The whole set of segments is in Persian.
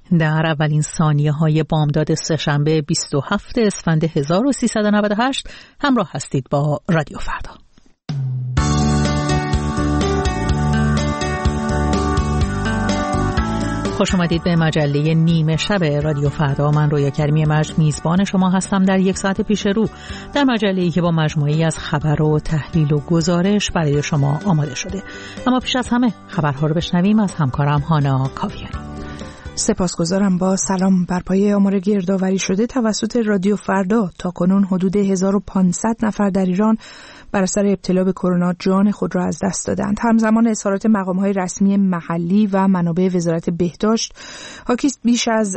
در اولین ثانیه‌های بامداد سه‌شنبه 27 اسفند 1398 همراه هستید با رادیو فردا. خوش آمدید به مجله نیمه شب رادیو فردا. من رویا کریمی مجد میزبان شما هستم در یک ساعت پیش رو در مجله‌ای که با مجموعه‌ای از خبر و تحلیل و گزارش برای شما آماده شده. اما پیش از همه خبرها رو بشنویم از همکارم هانا کاویانی. سپاسگزارم. با سلام. بر پایه آمار گردآوری شده توسط رادیو فردا تاکنون حدود 1500 نفر در ایران بر اثر ابتلا به کرونا جان خود را از دست دادند. همزمان اظهارات مقام‌های رسمی محلی و منابع وزارت بهداشت حاکی است بیش از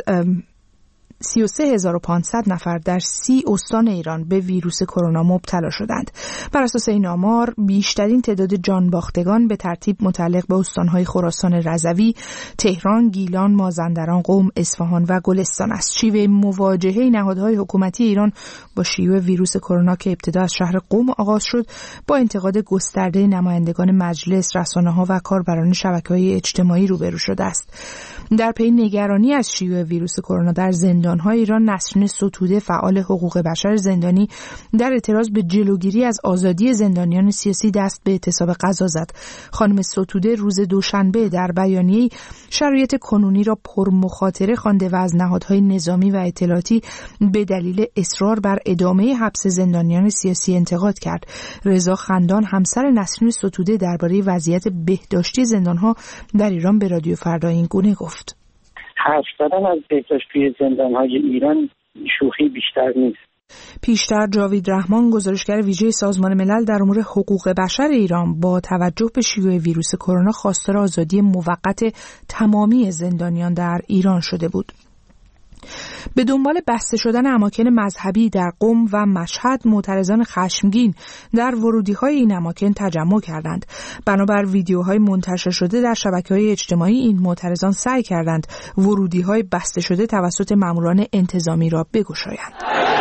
33500 نفر در 30 استان ایران به ویروس کرونا مبتلا شدند. بر اساس این آمار بیشترین تعداد جانباختگان به ترتیب متعلق به استان‌های خراسان رضوی، تهران، گیلان، مازندران، قم، اصفهان و گلستان است. شیوه مواجهه نهادهای حکومتی ایران با شیوع ویروس کرونا که ابتدا از شهر قم آغاز شد، با انتقاد گسترده نمایندگان مجلس، رسانه‌ها و کاربران شبکه‌های اجتماعی روبرو شده است. در پی نگرانی از شیوع ویروس کرونا در زندان‌های ایران، نسرین ستوده فعال حقوق بشر زندانی در اعتراض به جلوگیری از آزادی زندانیان سیاسی دست به اعتصاب غذا زد. خانم ستوده روز دوشنبه در بیانیه‌ای شرایط کنونی را پرمخاطره خوانده و از نهادهای نظامی و اطلاعاتی به دلیل اصرار بر ادامه حبس زندانیان سیاسی انتقاد کرد. رضا خندان همسر نسرین ستوده درباره وضعیت بهداشتی زندان‌ها در ایران به رادیو فردا این گونه گفت: حرف زدن از بهداشتی زندان‌های ایران شوخی بیشتر نیست. پیشتر جاوید رحمان، گزارشگر ویژه سازمان ملل در امور حقوق بشر ایران، با توجه به شیوع ویروس کرونا خواستار آزادی موقت تمامی زندانیان در ایران شده بود. به دنبال بسته شدن اماکن مذهبی در قم و مشهد، معترضان خشمگین در ورودی‌های این اماکن تجمع کردند. بنابر ویدیوهای منتشر شده در شبکه‌های اجتماعی، این معترضان سعی کردند ورودی‌های بسته شده توسط ماموران انتظامی را بگشایند.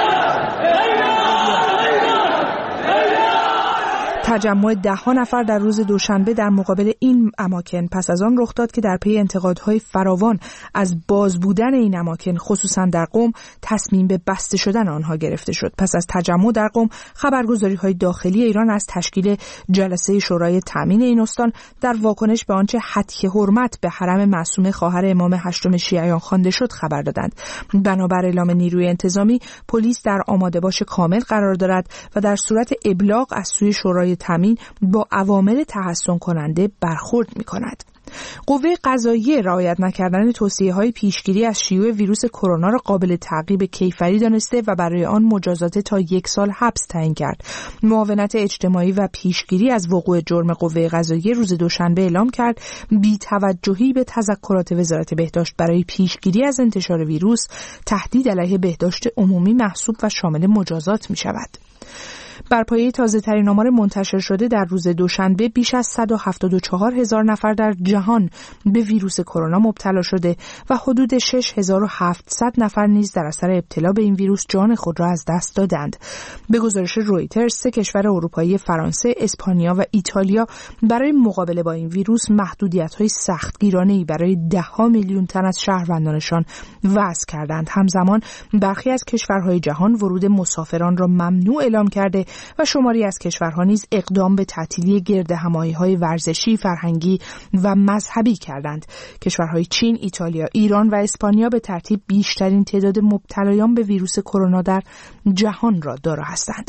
تجمع 10 نفر در روز دوشنبه در مقابل این اماکن پس از آن رخ داد که در پی انتقادهای فراوان از باز بودن این اماکن، خصوصا در قم، تصمیم به بسته شدن آنها گرفته شد. پس از تجمع در قم، خبرگزاری‌های داخلی ایران از تشکیل جلسه شورای تامین این استان در واکنش به آنچه هتک حرمت به حرم معصومه خواهر امام هشتم شیعیان خوانده شد خبر دادند. بنابر اعلام نیروی انتظامی، پلیس در آماده باش کامل قرار دارد و در صورت ابلاغ از سوی شورای تامین با عوامل تحسن کننده برخورد می کند. قوه قضاییه رعایت نکردن توصیه‌های پیشگیری از شیوع ویروس کرونا را قابل تعقیب کیفری دانسته و برای آن مجازات تا 1 سال حبس تعیین کرد. معاونت اجتماعی و پیشگیری از وقوع جرم قوه قضاییه روز دوشنبه اعلام کرد بی‌توجهی به تذکرات وزارت بهداشت برای پیشگیری از انتشار ویروس تهدید علیه بهداشت عمومی محسوب و شامل مجازات می شود. بر پایه تازه‌ترین آمار منتشر شده در روز دوشنبه بیش از 174,000 نفر در جهان به ویروس کرونا مبتلا شده و حدود 6700 نفر نیز در اثر ابتلا به این ویروس جان خود را از دست دادند. به گزارش رویترز، 3 کشور اروپایی فرانسه، اسپانیا و ایتالیا برای مقابله با این ویروس محدودیت‌های سختگیرانه‌ای برای 10 میلیون تن از شهروندانشان وضع کردند. همزمان برخی از کشورهای جهان ورود مسافران را ممنوع اعلام کرده و شماری از کشورها نیز اقدام به تعطیلی گردهمایی‌های ورزشی، فرهنگی و مذهبی کردند. کشورهای چین، ایتالیا، ایران و اسپانیا به ترتیب بیشترین تعداد مبتلایان به ویروس کرونا در جهان را دارا هستند.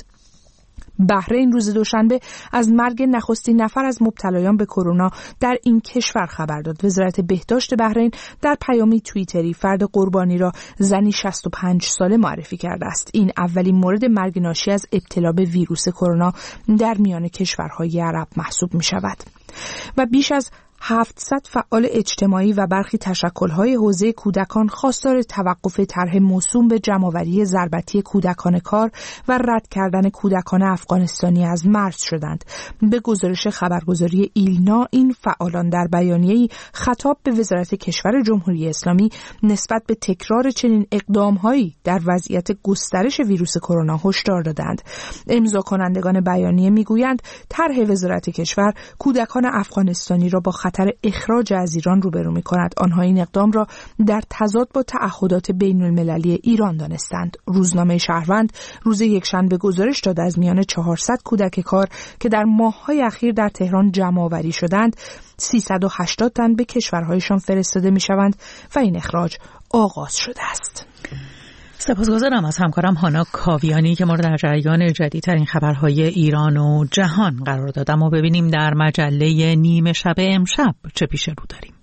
بحرین روز دوشنبه از مرگ نخستین نفر از مبتلایان به کرونا در این کشور خبر داد. وزارت بهداشت بحرین در پیامی توییتری فرد قربانی را زنی 65 ساله معرفی کرده است. این اولین مورد مرگ ناشی از ابتلا به ویروس کرونا در میان کشورهای عرب محسوب می شود. و بیش از 700 فعال اجتماعی و برخی تشکل‌های حوزه کودکان خواستار توقف طرح موسوم به جمع‌آوری ضربتی کودکان کار و رد کردن کودکان افغانستانی از مرز شدند. به گزارش خبرگزاری ایلنا، این فعالان در بیانیه‌ای خطاب به وزارت کشور جمهوری اسلامی نسبت به تکرار چنین اقدام‌هایی در وضعیت گسترش ویروس کرونا هشدار دادند. امضا کنندگان بیانیه می‌گویند طرح وزارت کشور کودکان افغانستانی را با خطر اخراج از ایران روبرو می‌کند. آنها این اقدام را در تضاد با تعهدات بین‌المللی ایران دانستند. روزنامه شهروند روز یکشنبه گزارش داد از میان 400 کودک کار که در ماه‌های اخیر در تهران جمع‌آوری شدند 380 تن به کشورهایشان فرستاده می‌شوند و این اخراج آغاز شده است. سپاسگزارم از همکارم هانا کاویانی که ما را در جریان جدیدترین خبرهای ایران و جهان قرار داد. اما ببینیم در مجله نیمه شب امشب چه پیش رو داریم.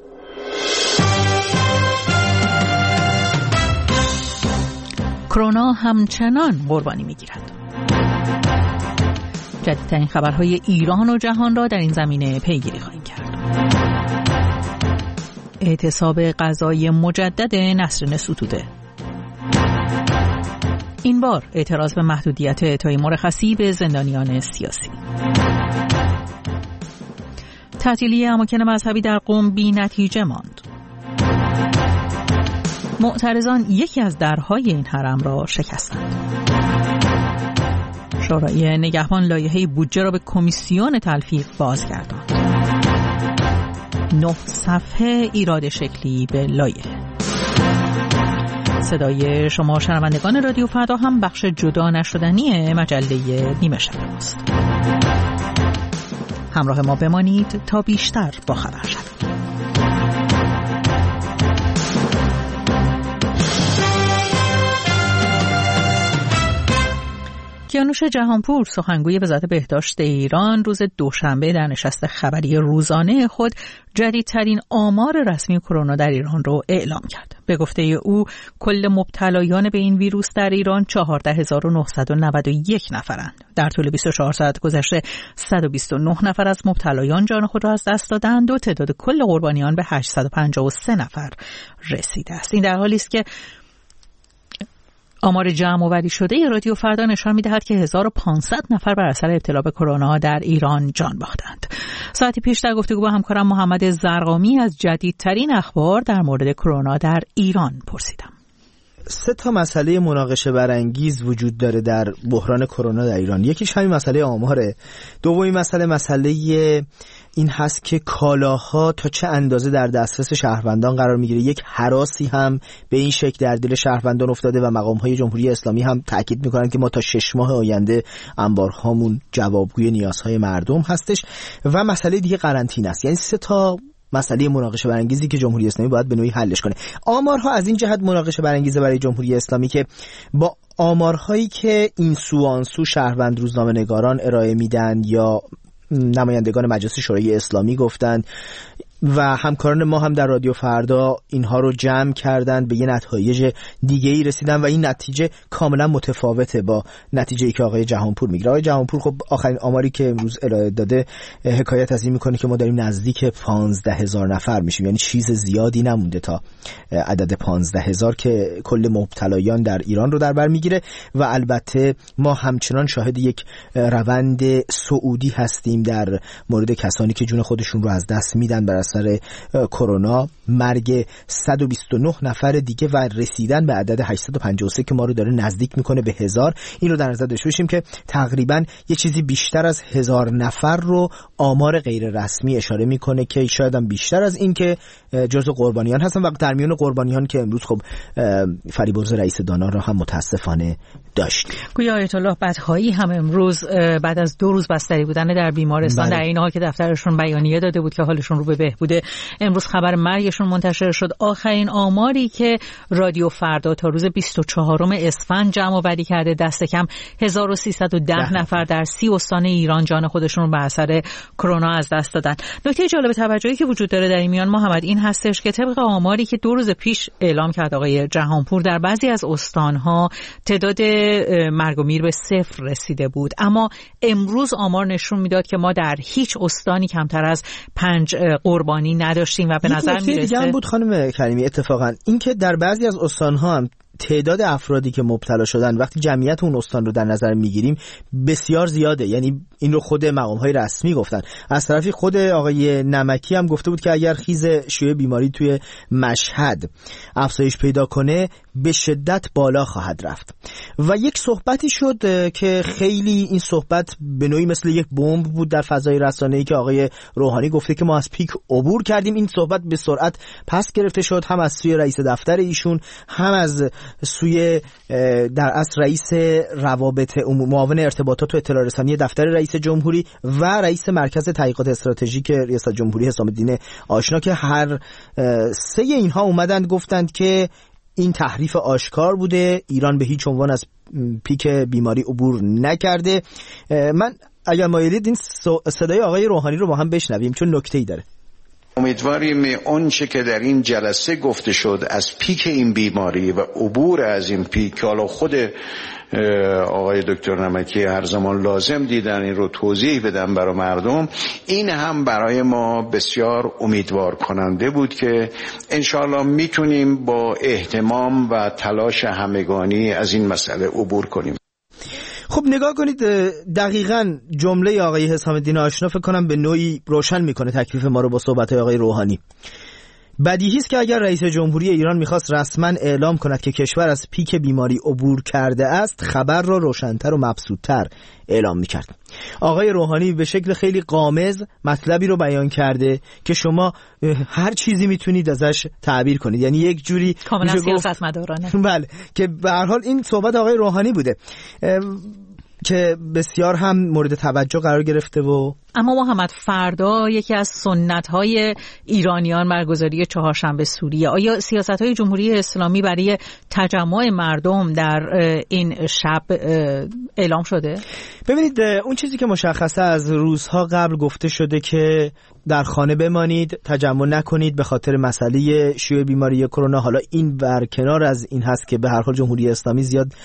کرونا همچنان قربانی می‌گیرد. جدیدترین خبرهای ایران و جهان را در این زمینه پیگیری خواهیم کرد. اعتصاب غذایی مجدد نسرین ستوده. این بار اعتراض به محدودیت اعطای مرخصی به زندانیان سیاسی. تعطیلی اماکن مذهبی در قم بی نتیجه ماند. معترضان یکی از درهای این حرم را شکستند. شورای نگهبان لایحه بودجه را به کمیسیون تلفیق بازگرداند. 9 صفحه ایراد شکلی به لایحه. صدای شما شنوندگان رادیو فردا هم بخش جدا نشدنی مجله نیمه شب است. همراه ما بمانید تا بیشتر با خبر شوید. کیانوش جهانپور سخنگوی وزارت بهداشت ایران روز دوشنبه در نشست خبری روزانه خود جدیدترین آمار رسمی کرونا در ایران را اعلام کرد. به گفته او کل مبتلایان به این ویروس در ایران 14991 نفرند. در طول 24 ساعت گذشته 129 نفر از مبتلایان جان خود را از دست دادند و تعداد کل قربانیان به 853 نفر رسیده است. این در حالی است که آمار جمع‌آوری شده رادیو فردا نشان می‌دهد که 1500 نفر بر اثر ابتلا به کرونا در ایران جان باختند. ساعتی پیش در گفتگو با همکارم محمد زرقامی از جدیدترین اخبار در مورد کرونا در ایران پرسیدم. 3 مسئله مناقشه برانگیز وجود داره در بحران کرونا در ایران. یکیش همین مسئله آماره. دومی مسئله این هست که کالاها تا چه اندازه در دسترس شهروندان قرار میگیره. یک هراسی هم به این شکل در دل شهروندان افتاده و مقام‌های جمهوری اسلامی هم تاکید میکنن که ما تا 6 ماه آینده انبارهامون جوابگوی نیازهای مردم هستش. و مسئله دیگه قرنطینه است. یعنی 3 مسئله مناقشه برانگیزی که جمهوری اسلامی باید به نوعی حلش کنه. آمارها از این جهت مناقشه برانگیزه برای جمهوری اسلامی که با آمارهایی که این سو آن سو شهروند روزنامه‌نگاران ارائه میدن یا نمایندگان مجلس شورای اسلامی گفتند و همکاران ما هم در رادیو فردا اینها رو جمع کردند به یه نتایج دیگه‌ای رسیدن و این نتیجه کاملا متفاوته با نتیجه‌ای که آقای جهانپور میگه. آقای جهانپور خب آخرین آماری که امروز ارائه داده حکایت از این میکنه که ما داریم نزدیک 15000 نفر میشیم، یعنی چیز زیادی نمونده تا عدد 15000 که کل مبتلایان در ایران رو در بر میگیره. و البته ما همچنان شاهد یک روند صعودی هستیم در مورد کسانی که جون خودشون رو از دست میدن بر اثر کرونا. مرگ 129 نفر دیگه و رسیدن به عدد 853 که ما رو داره نزدیک میکنه به 1000. این رو در نظر داشته باشیم که تقریبا یه چیزی بیشتر از 1000 نفر رو آمار غیر رسمی اشاره میکنه که شاید هم بیشتر از این که جزو قربانیان هستن و در میان قربانیان که امروز خب فریبرز رئیس دانا رو هم متاسفانه داشت. گویا آیت الله بدهایی هم امروز بعد از 2 روز بستری بودن در بیمارستان در این حال که دفترشون بیانیه داده بود که حالشون رو به بهبوده، امروز خبر مرگشون منتشر شد. آخرین آماری که رادیو فردا تا روز 24 اسفند جمع آوری کرده دست کم 1310 نفر در 30 استان ایران جان خودشون رو به اثر کرونا از دست دادن. نکته جالب توجهی که وجود داره در این میان محمد این هستش که طبق آماری که 2 روز پیش اعلام کرد آقای جهانپور در بعضی از استان‌ها تعداد مرگ و میر به 0 رسیده بود، اما امروز آمار نشون میداد که ما در هیچ استانی کمتر از 5 قربانی نداشتیم و به نظر میرسه دیگه هم بود خانم کریمی اتفاقا اینکه در بعضی از استان‌ها هم تعداد افرادی که مبتلا شدن وقتی جمعیت اون استان رو در نظر میگیریم بسیار زیاده. یعنی این رو خود مقام‌های رسمی گفتن. از طرفی خود آقای نمکی هم گفته بود که اگر خیز شیوع بیماری توی مشهد افزایش پیدا کنه به شدت بالا خواهد رفت. و یک صحبتی شد که خیلی این صحبت به نوعی مثل یک بمب بود در فضای رسانه‌ای که آقای روحانی گفته که ما از پیک عبور کردیم. این صحبت به سرعت پس گرفته شد، هم از سوی رئیس دفتر ایشون، هم از سوی در اصل رئیس روابط معاون ارتباطات و اطلاع رسانی دفتر رئیس جمهوری و رئیس مرکز تحقیقات استراتژیک ریاست جمهوری حسام الدین آشنا، که هر سه اینها اومدند گفتند که این تحریف آشکار بوده، ایران به هیچ عنوان از پیک بیماری عبور نکرده. من اگر مایلید این صدای آقای روحانی رو با هم بشنویم چون نکته‌ای داره. امیدواریم آنچه که در این جلسه گفته شد از پیک این بیماری و عبور از این پیک، حالا خود آقای دکتر نمکی هر زمان لازم دیدن این رو توضیح بدن برای مردم، این هم برای ما بسیار امیدوار کننده بود که انشاءالله میتونیم با اهتمام و تلاش همگانی از این مسئله عبور کنیم. خب نگاه کنید، دقیقاً جمله آقای حسام الدین آشنا فکر کنم به نوعی روشن میکنه تکلیف ما رو با صحبت‌های آقای روحانی. بدیهی است که اگر رئیس جمهوری ایران میخواست رسما اعلام کند که کشور از پیک بیماری عبور کرده است، خبر را روشن‌تر و مبسوط‌تر اعلام میکرد. آقای روحانی به شکل خیلی غامض مطلبی رو بیان کرده که شما هر چیزی میتونید ازش تعبیر کنید، یعنی یک جوری کاملا سیاستمدارانه. بله، که به هر حال این صحبت آقای روحانی بوده که بسیار هم مورد توجه قرار گرفته. و اما محمد، فردا یکی از سنت‌های ایرانیان برگزاری چهارشنبه سوریه. آیا سیاست‌های جمهوری اسلامی برای تجمع مردم در این شب اعلام شده؟ ببینید، اون چیزی که مشخصه از روزها قبل گفته شده که در خانه بمانید، تجمع نکنید به خاطر مسئله شیوع بیماری کرونا. حالا این برکنار از این هست که به هر حال جمهوری اسلامی زیاد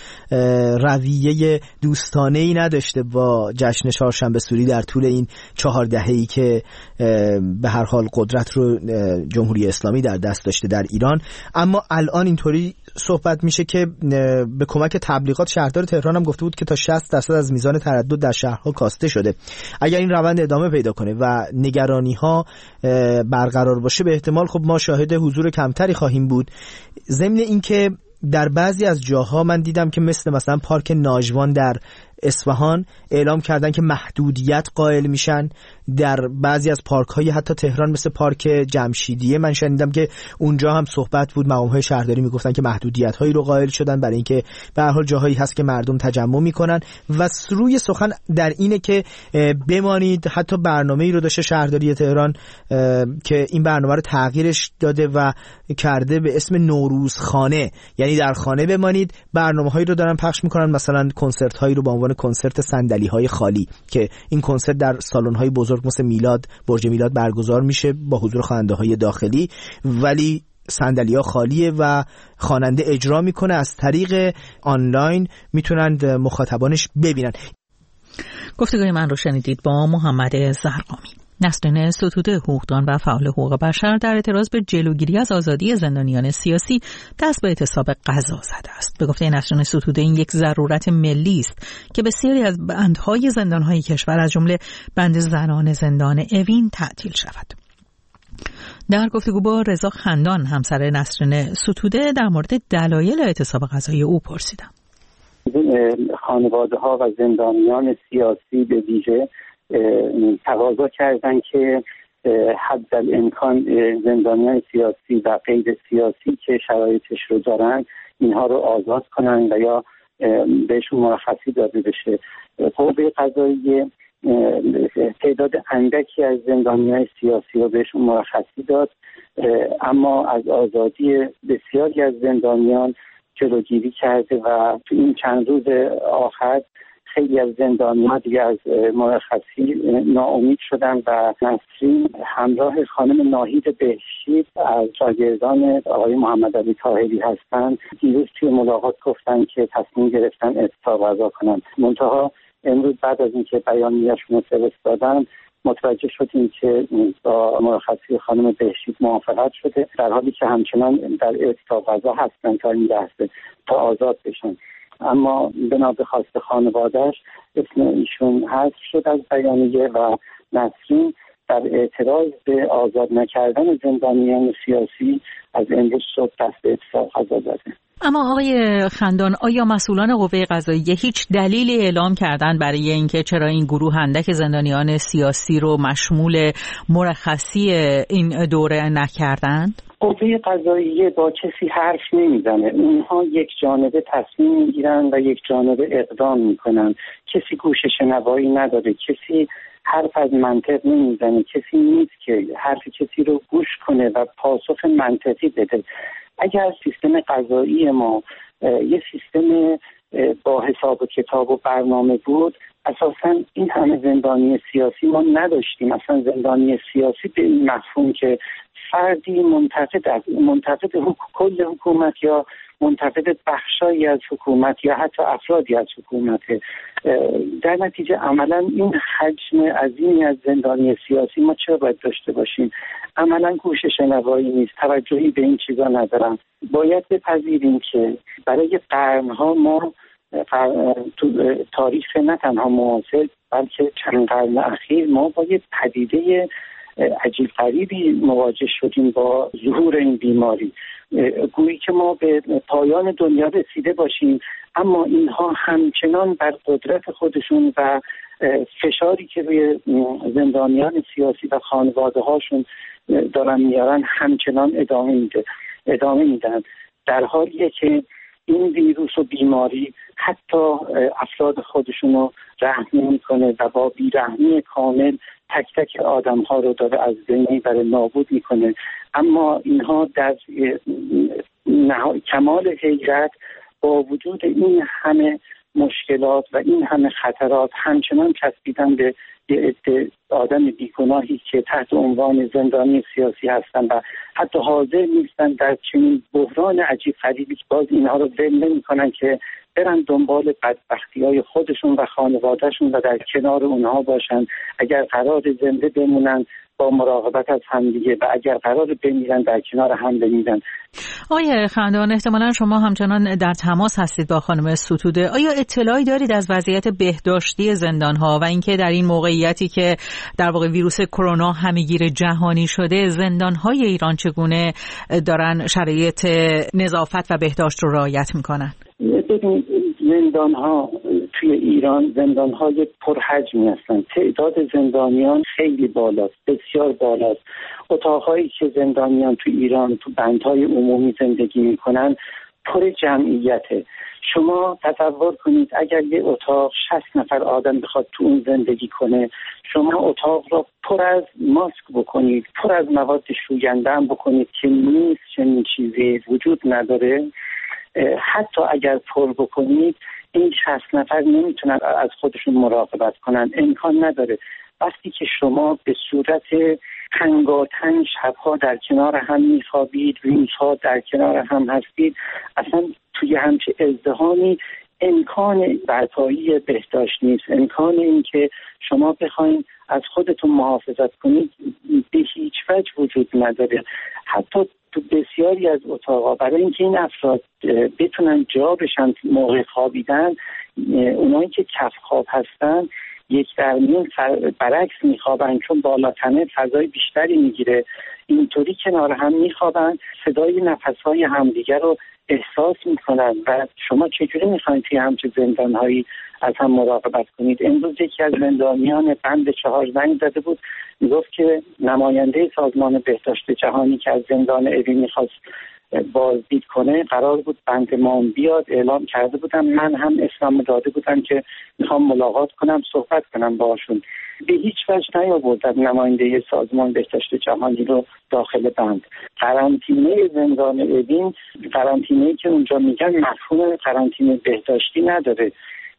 رویه دوستانه‌ای نداشته با جشن چهارشنبه سوری در طول این 4 دهه‌ای که به هر حال قدرت رو جمهوری اسلامی در دست داشته در ایران. اما الان اینطوری صحبت میشه که به کمک تبلیغات شهردار تهران هم گفته بود که تا 60% از میزان تردد در شهرها کاسته شده. اگر این روند ادامه پیدا کنه و نگرانی ها برقرار باشه، به احتمال خب ما شاهد حضور کمتری خواهیم بود. ضمن اینکه در بعضی از جاها من دیدم که مثلا پارک ناجوان در اصفهان اعلام کردن که محدودیت قائل میشن. در بعضی از پارک های حتی تهران مثل پارک جمشیدیه من شنیدم که اونجا هم صحبت بود، مقام های شهرداری میگفتن که محدودیت هایی رو قائل شدن برای اینکه به هر حال جاهایی هست که مردم تجمع میکنن. و روی سخن در اینه که بمانید. حتی برنامه‌ای رو داشته شهرداری تهران که این برنامه رو تغییرش داده و کرده به اسم نوروزخانه، یعنی در خانه بمانید. برنامه‌هایی رو دارن پخش میکنن، مثلا کنسرت هایی رو با عنوان کنسرت صندلی‌های خالی که این کنسرت در سالن‌های بزرگ مثل میلاد، برج میلاد برگزار میشه با حضور خواننده‌های داخلی، ولی صندلی‌ها خالیه و خواننده اجرا میکنه. از طریق آنلاین میتونن مخاطبانش ببینن. گفتگوی من رو شنیدید با محمد زرقامی. نسرین ستوده، حقوقدان و فعال حقوق بشر، در اعتراض به جلوگیری از آزادی زندانیان سیاسی دست به اعتصاب قضا زده است. به گفته نسرین ستوده این یک ضرورت ملی است که بسیاری از بندهای زندانهای کشور از جمله بند زنان زندان اوین تعطیل شود. در گفتگو با رضا خندان، همسر نسرین ستوده، در مورد دلایل اعتصاب قضایی او پرسیدم. خانواده‌ها و زندانیان سیاسی به ویژه تقاضا کردن که حدالامکان زندانیان سیاسی و غیر سیاسی که شرایطش رو دارن اینها رو آزاد کنن و یا بهشون مرخصی داده بشه. قوه قضاییه تعداد اندکی از زندانیان سیاسی رو بهشون مرخصی داد، اما از آزادی بسیاری از زندانیان جلوگیری کرده و تو این چند روز آخر خیلی از زندانیان دیگه از مرخصی ناامید شدن و نسرین همراه خانم ناهید بهشتی از شاگردان آقای محمد علی طاهری هستند. دیروز توی ملاقات گفتن که تصمیم گرفتن اعتصاب قضا کنن. منتها امروز بعد از اینکه بیانیه‌شون رو فرستادن متوجه شدیم که با مرخصی خانم بهشتی موافقت شده، در حالی که همچنان در اعتصاب قضا هستن تا این لحظه تا آزاد بشن. اما بنا به خواست خانواده‌اش اسم ایشون حذف شد از بیانیه و نسرین در اعتراض به آزاد نکردن زندانیان سیاسی از امروز صبح دست به اعتصاب قضا زده. اما آقای خندان، آیا مسئولان قوه قضاییه هیچ دلیلی اعلام کردن برای اینکه چرا این گروه اندک زندانیان سیاسی رو مشمول مرخصی این دوره نکردند؟ قوه قضاییه با کسی حرف نمیزنه. اونها یک جانبه تصمیم میگیرن و یک جانبه اقدام میکنن. کسی گوش شنوایی نداره، کسی حرف از منطق نمیزنه، کسی نیست که حرف کسی رو گوش کنه و پاسخ منطقی بده. اگر سیستم قضایی ما یه سیستم با حساب و کتاب و برنامه بود، اساساً این همه زندانی سیاسی ما نداشتیم. اصلا زندانی سیاسی به این مفهوم که فردی منتقد کل حکومت یا منتقد بخشایی از حکومت یا حتی افرادی از حکومت، در نتیجه عملا این حجم عظیمی از زندانی سیاسی ما چرا باید داشته باشیم؟ عملا گوش شنوایی نیست، توجهی به این چیزا ندارم. باید بپذیریم که برای قرنها ما تو تاریخ نه تنها معاصر بلکه چند قرن اخیر ما با یه پدیده عجیب غریبی مواجه شدیم با ظهور این بیماری. گویی که ما به پایان دنیا رسیده باشیم، اما اینها همچنان بر قدرت خودشون و فشاری که روی زندانیان سیاسی و خانواده هاشون دارن میارن همچنان ادامه میدن، در حالیه که این ویروس و بیماری حتی افراد خودشون رو رحم نمی‌کنه و با بیرحمی کامل تک تک آدم ها رو داره از بین میبره، نابود میکنه. اما اینها در کمال حیرت با وجود این همه مشکلات و این همه خطرات همچنان چسبیدن به یه عده آدم بیگناهی که تحت عنوان زندانی سیاسی هستن و حتی حاضر نیستن در چنین بحران عجیب غریبی که باز اینها رو ول نمی‌کنن که برن دنبال بدبختی‌های خودشون و خانواده‌شون و در کنار اونها باشن. اگر قرار زنده بمونن با مراقبت از همدیگه و اگر قرار بمیرن در کنار هم بمیرن. آقای خندان، احتمالاً شما همچنان در تماس هستید با خانم ستوده. آیا اطلاعی دارید از وضعیت بهداشتی زندان‌ها و اینکه در این موقعیتی که در واقع ویروس کرونا همه‌گیر جهانی شده، زندان‌های ایران چگونه دارن شرایط نظافت و بهداشت رو رعایت می‌کنن؟ ببین، زندان‌ها توی ایران زندان‌های پرحجمی هستند. تعداد زندانیان خیلی بالاست، بسیار بالاست. اتاق‌هایی که زندانیان توی ایران تو بندهای عمومی زندگی می‌کنن پر جمعیته. شما تصور کنید اگر یه اتاق 60 نفر آدم بخواد تو اون زندگی کنه، شما اتاق را پر از ماسک بکنید، پر از مواد شوینده هم بکنید که نیست، چنین چیزی وجود نداره. حتی اگر پر بکنید این 60 نفر نمیتونن از خودشون مراقبت کنن، امکان نداره. وقتی که شما به صورت تنگاتنگ شبها در کنار هم میخوابید، روزها در کنار هم هستید، اصلا توی همچه ازدحامی امکان برپایی بهداشت نیست. امکان این که شما بخواید از خودتون محافظت کنید به هیچ وجه وجود نداره. حتی تو بسیاری از اتاقا برای اینکه این افراد بتونن جا بشن موقع خوابیدن، اونایی که کف خواب هستن یک در میون برعکس میخوابن، چون بالاتنه فضای بیشتری میگیره. اینطوری کنار هم میخوابن، صدای نفسهای همدیگر رو احساس میکنن و شما چجوری میخواید توی همچه زندانهایی از هم مراقبت کنید؟ امروز یکی از زندانیان بند 4 زنگ زده بود، میگفت که نماینده سازمان بهداشت جهانی که از زندان اوین میخواست بازدید کنه قرار بود بند ما بیاد، اعلام کرده بودم، من هم اسمم داده بودم که میخوام ملاقات کنم، صحبت کنم باشون. به هیچ وجه نیاوردن نماینده سازمان بهداشت جهانی رو داخل بند. قرنطینه زندان اوین، قرنطینه‌ای که اونجا میگن مفهوم قرنطینه بهداشتی نداره،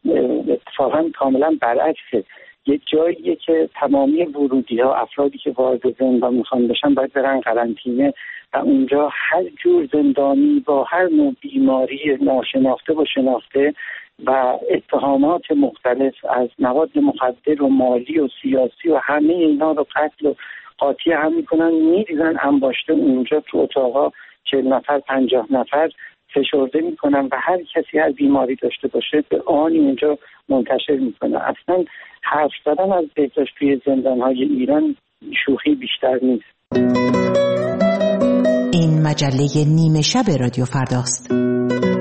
اتفاقا کاملا برعکسه. یک جاییه که تمامی ورودی‌ها، افرادی که وارد زندان میخوان بشن باید برن قرنطینه و اونجا هر جور زندانی با هر نوع بیماری ناشناخته و شناخته و اتهامات مختلف از مواد مخدر و مالی و سیاسی و همه اینا رو قتل و قاطی هم میکنن، میریزن انباشته اونجا تو اتاقا 40 نفر 50 نفر فشرده میکنن و هر کسی هر بیماری داشته باشه به آنی اونجا منتشر میکنه. اصلا حرف زدن از بهداشت توی زندانهای ایران شوخی بیشتر نیست. این مجله نیمه شب رادیو فرداست.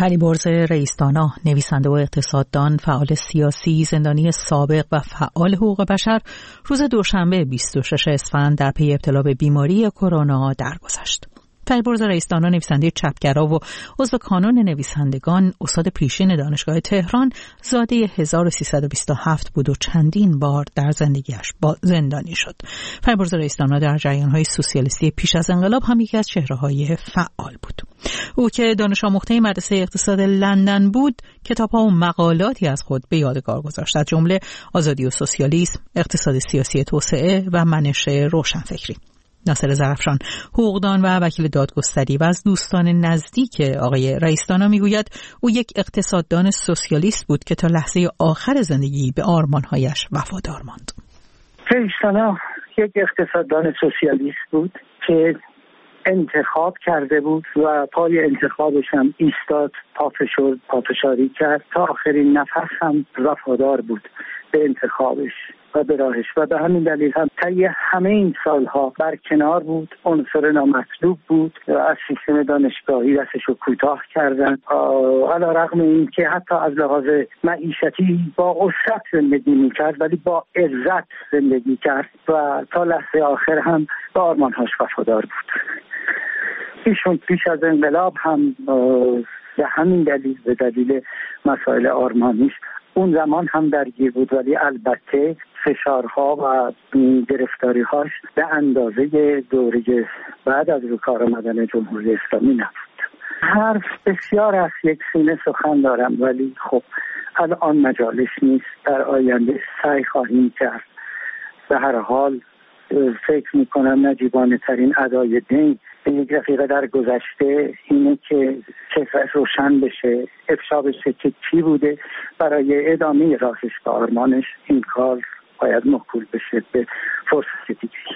فریبرز رئیس‌دانا، نویسنده و اقتصاددان، فعال سیاسی، زندانی سابق و فعال حقوق بشر، روز دوشنبه 26 اسفند در پی ابتلا به بیماری کرونا درگذشت. فریبرز رئیس‌دانا نویسنده چپگرا و عضو کانون نویسندگان، استاد پیشین دانشگاه تهران، زاده 1327 بود و چندین بار در زندگیش زندانی شد. فریبرز رئیس‌دانا در جریان‌های سوسیالیستی پیش از انقلاب هم یکی از چهره‌های فعال بود. او که دانش آموخته مدرسه اقتصاد لندن بود، کتاب‌ها و مقالاتی از خود به یادگار گذاشت، از جمله آزادی و سوسیالیسم، اقتصاد سیاسی توسعه و منش روشنفکری. ناصر ظرفشان، حقوقدان و وکیل دادگستری و از دوستان نزدیک آقای رئیس‌دانا میگوید او یک اقتصاددان سوسیالیست بود که تا لحظه آخر زندگی به آرمان‌هایش وفادار ماند. رئیس‌دانا یک اقتصاددان سوسیالیست بود که انتخاب کرده بود و پای انتخابش هم ایستاد، پافشاری کرد، تا آخرین نفس هم وفادار بود به انتخابش و به راهش و به همین دلیل هم طی همه این سالها برکنار بود، عنصر نامطلوب بود و از سیستم دانشگاهی دستش رو کوتاه کردن، علی‌رغم این که حتی از لحاظ معیشتی با وسعت زندگی میکرد ولی با عزت زندگی کرد و تا لحظه آخر هم به آرمانهاش وفادار بود. ایشون پیش از انقلاب هم به همین دلیل، به دلیل مسائل آرمانیش، اون زمان هم درگیر بود، ولی البته فشارها و گرفتاری‌هاش به اندازه دوره بعد از رو کار آمدن جمهوری اسلامی نبود. حرف بسیار از یک سینه سخن دارم، ولی خب الان مجالس نیست. در آینده سعی خواهیم کرد. به هر حال فکر میکنم نجیبانه ترین ادای دین به یک رفیق در گذشته اینه که چهره‌اش روشن بشه، افشا بشه که کی بوده. برای ادامه راهش به آرمانش این کار باید موکول بشه به فرصت دیگری.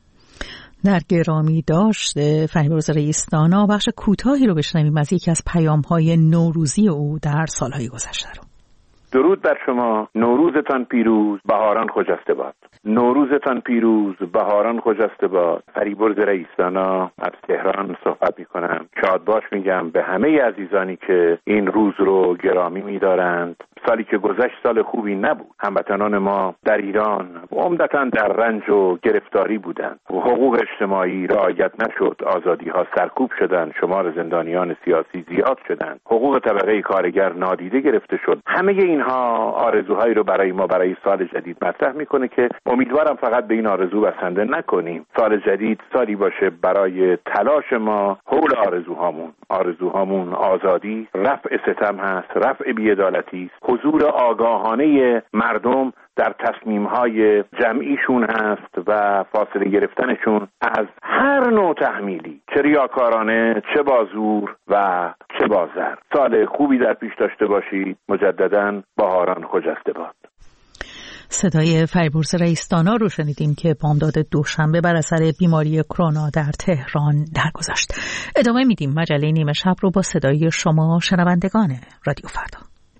در گرامی داشته فریبرز رئیس‌دانا بخش کوتاهی رو بشنویم از یکی از پیام‌های نوروزی او در سالهای گذشته رو. درود بر شما. نوروزتان پیروز، بهاران خجسته باد. نوروزتان پیروز، بهاران خجسته باد. فریبرز رئیس‌دانا از تهران صحبت می‌کنم. شاد باش میگم به همه عزیزانی که این روز رو گرامی می‌دارند. سالی که گذشت سال خوبی نبود. هموطنان ما در ایران عمدتاً در رنج و گرفتاری بودند. حقوق اجتماعی رعایت نشد، آزادی‌ها سرکوب شدند، شمار زندانیان سیاسی زیاد شدند، حقوق طبقه کارگر نادیده گرفته شد. همه اینها آرزوهایی رو برای ما برای سال جدید مطرح میکنه که امیدوارم فقط به این آرزو بسنده نکنیم. سال جدید سالی باشه برای تلاش ما حول آرزوهامون آزادی، رفع ستم هست، رفع بی‌عدالتی، حضور آگاهانه مردم در تصمیم‌های جمعیشون هست و فاصله گرفتنشون از هر نوع تحمیلی، چه ریاکارانه، چه با زور و چه با زر. سال خوبی در پیش داشته باشید. مجدداً بهاران خجسته باد. صدای فریبرز رئیس‌دانا رو شنیدیم که بامداد دوشنبه بر اثر بیماری کرونا در تهران درگذشت. ادامه میدیم مجله نیمه شب رو با صدای شما شنوندگان رادیو فردا.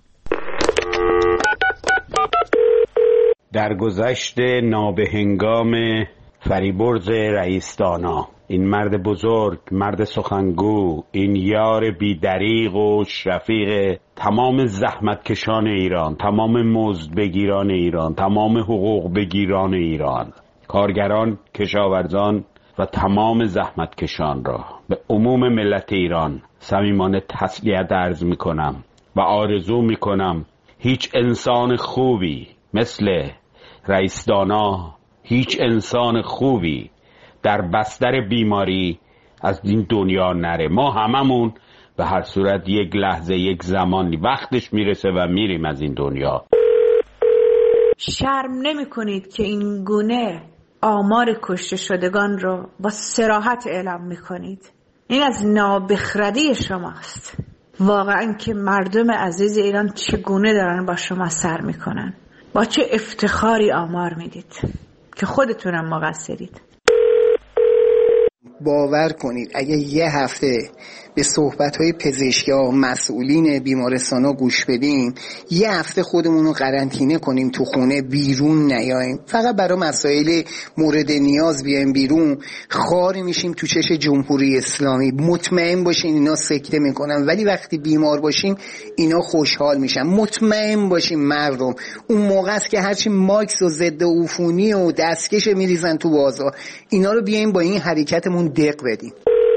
درگذشت نابهنگام فریبرز رئیس‌دانا، این مرد بزرگ، مرد سخنگو، این یار بی‌دریغ و شفیق تمام زحمتکشان ایران، تمام مزد بگیران ایران، تمام حقوق بگیران ایران، کارگران، کشاورزان و تمام زحمتکشان را به عموم ملت ایران صمیمانه تسلیت عرض می‌کنم و آرزو می‌کنم هیچ انسان خوبی مثل رئیس‌دانا، هیچ انسان خوبی در بستر بیماری از این دنیا نره. ما هممون به هر صورت یک لحظه، یک زمانی وقتش میرسه و میریم از این دنیا. شرم نمی کنید که این گونه آمار کشته شدگان رو با صراحت اعلام می کنید؟ این از نابخردی شماست. واقعا که مردم عزیز ایران چگونه دارن با شما سر می کنن؟ با چه افتخاری آمار میدید که خودتونم مقصرید. باور کنید اگه یه هفته به صحبت‌های پزشکا، مسئولین بیمارستان‌ها گوش بدیم، یه هفته خودمون رو قرنطینه کنیم تو خونه، بیرون نیایم، فقط برای مسائل مورد نیاز بیایم بیرون، خار میشیم تو چش جمهوری اسلامی. مطمئن باشین اینا سکته میکنن، ولی وقتی بیمار باشیم اینا خوشحال میشن. مطمئن باشیم مردم اون موقع است که هرچی ماکس و ضد عفونی و دستکش میریزن تو بازار، اینا رو بیایم با این حرکتمون دق بدیم.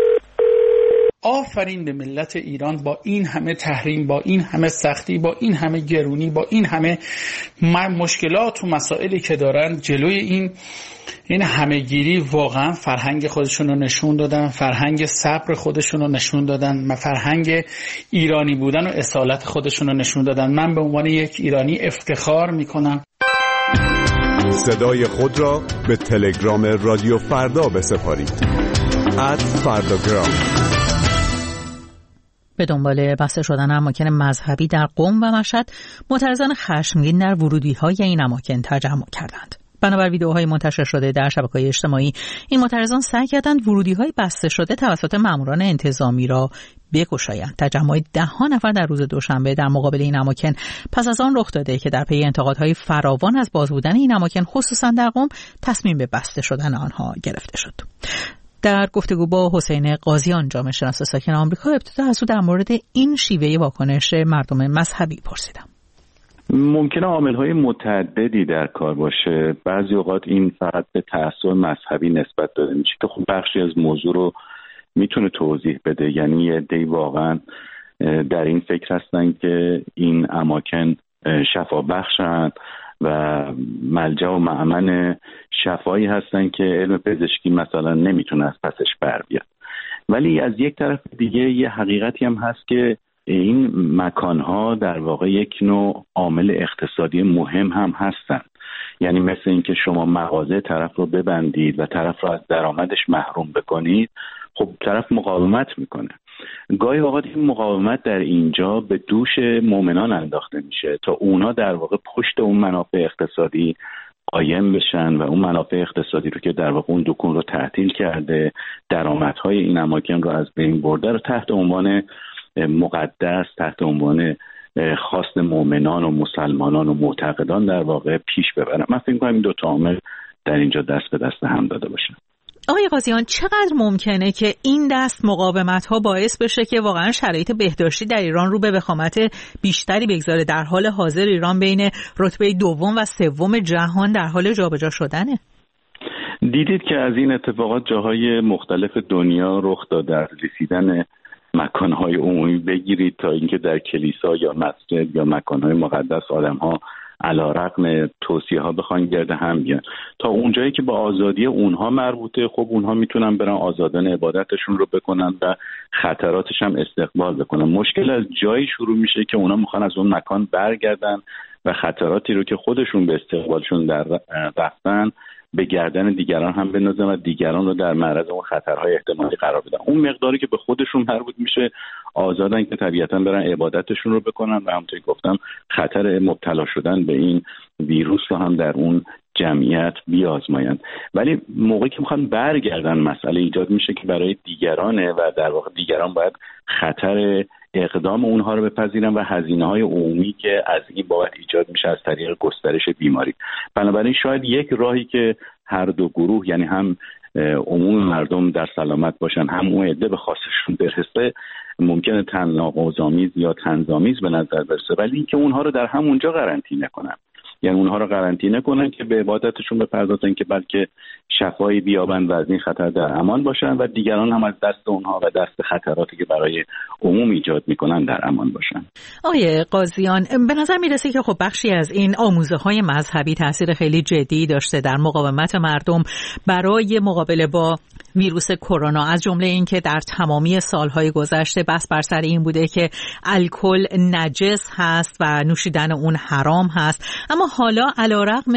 آفرین به ملت ایران، با این همه تحریم، با این همه سختی، با این همه گرونی، با این همه مشکلات و مسائلی که دارن، جلوی این همه‌گیری واقعا فرهنگ خودشون رو نشون دادن، فرهنگ صبر خودشون رو نشون دادن، فرهنگ ایرانی بودن و اصالت خودشون رو نشون دادن. من به عنوان یک ایرانی افتخار میکنم. صدای خود را به تلگرام رادیو فردا بسپارید. @فرداگرام. به دنبال بسته شدن اماکن مذهبی در قم و مشهد، معترضان خشمگین در ورودی‌های این اماکن تجمع کردند. بنابر ویدیوهای منتشر شده در شبکه‌های اجتماعی، این معترضان سعی کردند ورودی‌های بسته شده توسط ماموران انتظامی را بگشایند. تجمع 10 نفر در روز دوشنبه در مقابل این اماکن پس از آن رخ داده که در پی انتقادهای فراوان از باز بودن این اماکن، خصوصا در قم، تصمیم به بسته شدن آنها گرفته شد. در گفتگو با حسین قاضیان، جامعه شناس ساکن آمریکا، ابتدا از او در مورد این شیوه واکنش مردم مذهبی پرسیدم. ممکنه عامل‌های متعددی در کار باشه. بعضی اوقات این فقط به تعصب مذهبی نسبت داده میشه که خب بخشی از موضوع رو میتونه توضیح بده. یعنی یه عده‌ای واقعا در این فکر هستن که این اماکن شفا بخشن و ملجأ و مأمن شفایی هستن که علم پزشکی مثلا نمیتونه از پسش بر بیاد. ولی از یک طرف دیگه یه حقیقتی هم هست که این مکانها در واقع یک نوع عامل اقتصادی مهم هم هستن. یعنی مثل اینکه شما مغازه طرف رو ببندید و طرف رو از درآمدش محروم بکنید، خب طرف مقاومت میکنه. گاهی اوقات این مقاومت در اینجا به دوش مؤمنان انداخته میشه تا اونا در واقع پشت اون منافع اقتصادی قایم بشن و اون منافع اقتصادی رو که در واقع اون دکون رو تعطیل کرده، درآمدهای این اماکن رو از بین برده، رو تحت عنوان مقدس، تحت عنوان خواست مؤمنان و مسلمانان و معتقدان در واقع پیش ببرن. من فکر می‌کنم این دو تا عامل در اینجا دست به دست هم داده باشن. آقای قاضیان، چقدر ممکنه که این دست مقاومت‌ها باعث بشه که واقعا شرایط بهداشتی در ایران رو به وخامت بیشتری بگذاره؟ در حال حاضر ایران بین رتبه 2 و 3 جهان در حال جابجا شدنه. دیدید که از این اتفاقات جاهای مختلف دنیا رخ داده. از رسیدن مکانهای عمومی بگیرید تا اینکه در کلیسا یا مسجد یا مکانهای مقدس آدم‌ها علیرغم توصیه‌ها بخوان گرد هم بیان، تا اونجایی که با آزادی اونها مربوطه، خب اونها میتونن برن آزادانه عبادتشون رو بکنن و خطراتش هم استقبال بکنن. مشکل از جایی شروع میشه که اونا میخوان از اون مکان برگردن و خطراتی رو که خودشون به استقبالشون در رفتن به گردن دیگران هم بندازن و دیگران رو در معرض اون خطرهای احتمالی قرار بدن. اون مقداری که به خودشون مربوط میشه آزادن که طبیعتاً برن عبادتشون رو بکنن و همونطوری گفتم خطر مبتلا شدن به این ویروس رو هم در اون جمعیت بیازمایند. ولی موقعی که میخوان برگردن مسئله ایجاد میشه که برای دیگرانه و در واقع دیگران باید خطر اقدام اونها رو بپذیرن و هزینه‌های عمومی که از این بابت ایجاد میشه از طریق گسترش بیماری. بنابراین شاید یک راهی که هر دو گروه، یعنی هم عموم مردم در سلامت باشن، هم اون عده به خواستشون برسه، ممکنه تناقض‌آمیز یا طنزآمیز به نظر برسه، ولی اینکه اونها رو در همونجا قرنطینه کنن، یعنی اونها رو قرنطینه کنن که به عبادتشون بپردازن که بلکه شفایی بیابند و از این خطر در امان باشن و دیگران هم از دست اونها و دست خطراتی که برای عموم ایجاد میکنن در امان باشن. آقای قاضیان، به نظر میرسه که خب بخشی از این آموزه‌های مذهبی تاثیر خیلی جدی داشته در مقاومت مردم برای مقابله با ویروس کرونا، از جمله این که در تمامی سالهای گذشته بس بر سر این بوده که الکل نجس هست و نوشیدن اون حرام هست، اما حالا علیرغم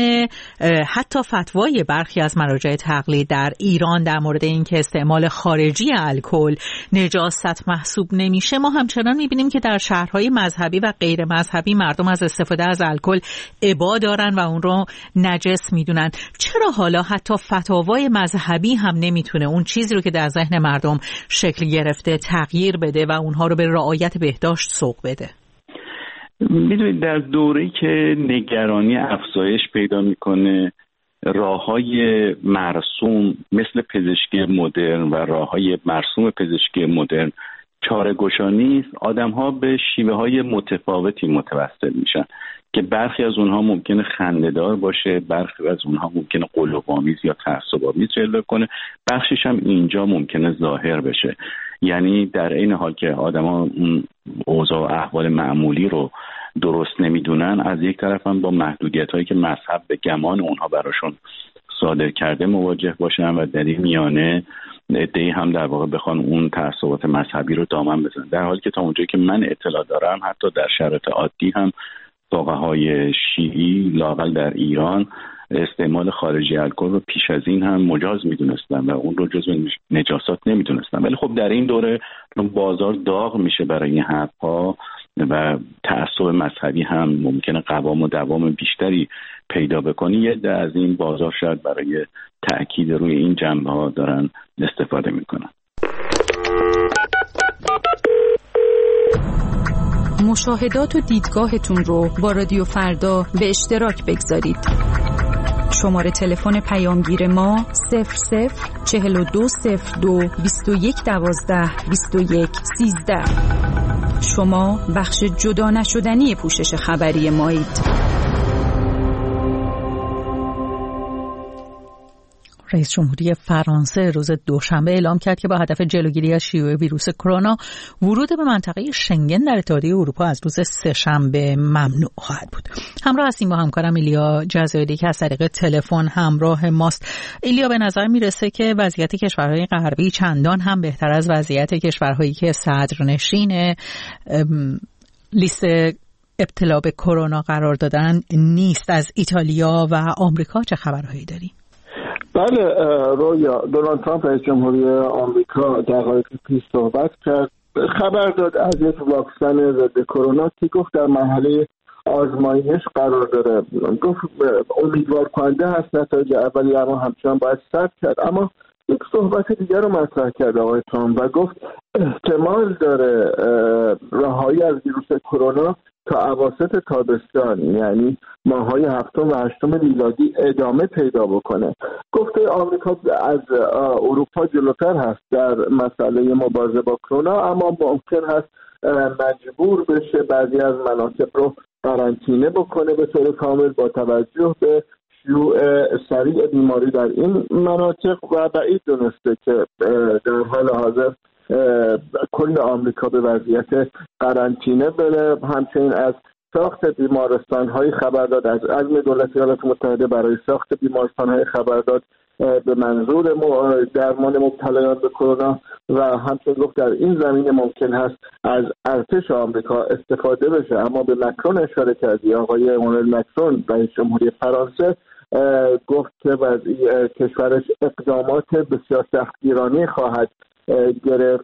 حتی فتوای برخی از مراجع تقلید در ایران در مورد این که استعمال خارجی الکل نجاست محسوب نمیشه، ما همچنان میبینیم که در شهرهای مذهبی و غیر مذهبی مردم از استفاده از الکل ابا دارن و اون رو نجس میدونن. چرا حالا حتی فتاوای مذهبی هم نمیتونه اون چیزی رو که در ذهن مردم شکل گرفته تغییر بده و اونها رو به رعایت بهداشت سوق بده؟ میدونید در دوره‌ای که نگرانی افزایش پیدا میکنه، راه‌های مرسوم مثل پزشکی مدرن و راه‌های مرسوم پزشکی مدرن چاره‌گشا نیست، آدم‌ها به شیوه‌های متفاوتی متوسل میشن که برخی از اونها ممکنه خنده‌دار باشه، برخی از اونها ممکنه قلوب‌آمیز یا تعصب‌آمیز جلوه کنه، بخشش هم اینجا ممکنه ظاهر بشه. یعنی در این حال که آدم‌ها اون اوضاع و احوال معمولی رو درست نمیدونن، از یک طرف هم با محدودیت‌هایی که مذهب به گمان اونها براشون صادر کرده مواجه باشن و در این میانه عده‌ای هم در واقع بخوان اون تعصبات مذهبی رو دامن بزنن، در حالی که تا اونجایی که من اطلاع دارم حتی در شرایط عادی هم فقهای شیعی لااقل در ایران استعمال خارجی الکل رو پیش از این هم مجاز میدونستن و اون رو جزو نجاسات نمیدونستن. ولی خب در این دوره بازار داغ میشه برای این حرف‌ها و تعصب مذهبی هم ممکنه قوام و دوام بیشتری پیدا بکنه. یه عده از این بازار شاید برای تأکید روی این جنبه‌ها دارن استفاده میکنن. مشاهدات و دیدگاهتون رو با رادیو فردا به اشتراک بگذارید. شماره تلفن پیامگیر ما 00420221122113. شما بخش جدا نشدنی پوشش خبری مایید. رئیس جمهوری فرانسه روز دوشنبه اعلام کرد که با هدف جلوگیری از شیوع ویروس کرونا ورود به منطقه شنگن در اتحادیه اروپا از روز سه‌شنبه ممنوع خواهد بود. همراه هستیم با همکارم ایلیا جزایری که از طریق تلفن همراه ماست. ایلیا، به نظر میرسه که وضعیت کشورهای غربی چندان هم بهتر از وضعیت کشورهایی که صدرنشین لیست ابتلا به کرونا قرار دادن نیست. از ایتالیا و آمریکا چه خبرهایی داری؟ بله رویا، دونالد ترامپ رئیس جمهوری آمریکا دقایق پیش صحبت کرد، خبر داد از یک واکسن ضد کرونا که گفت در مرحله آزمایش قرار داره. گفت امیدوار کننده هست، نتایج اولیه اما همچنان باید ثبت کرد. اما یک صحبت دیگر رو مطرح کرد آقای ترامپ و گفت احتمال داره رهایی از ویروس کرونا تا اواسط تابستان، یعنی ماه‌های هفتم و هشتم میلادی ادامه پیدا بکنه. گفته آمریکا از اروپا جلوتر هست در مسئله مبارزه با کرونا، اما ممکن هست مجبور بشه بعضی از مناطق رو قرنطینه بکنه به طور کامل با توجه به شیوع سریع بیماری در این مناطق و بعید دونسته که در حال حاضر کل آمریکا به وضعیت قرنطینه بره. همچنین از ساخت بیمارستان‌های خبر داد، از عزم دولت ایالات متحده برای ساخت بیمارستان‌های خبر داد به منظور درمان مبتلایان به کرونا و همچنین گفت در این زمینه ممکن هست از ارتش آمریکا استفاده بشه. اما به مکرون اشاره کردی، آقای امانوئل مکرون رئیس جمهوری فرانسه گفت که کشورش اقدامات بسیار سختگیرانه خواهد گرفت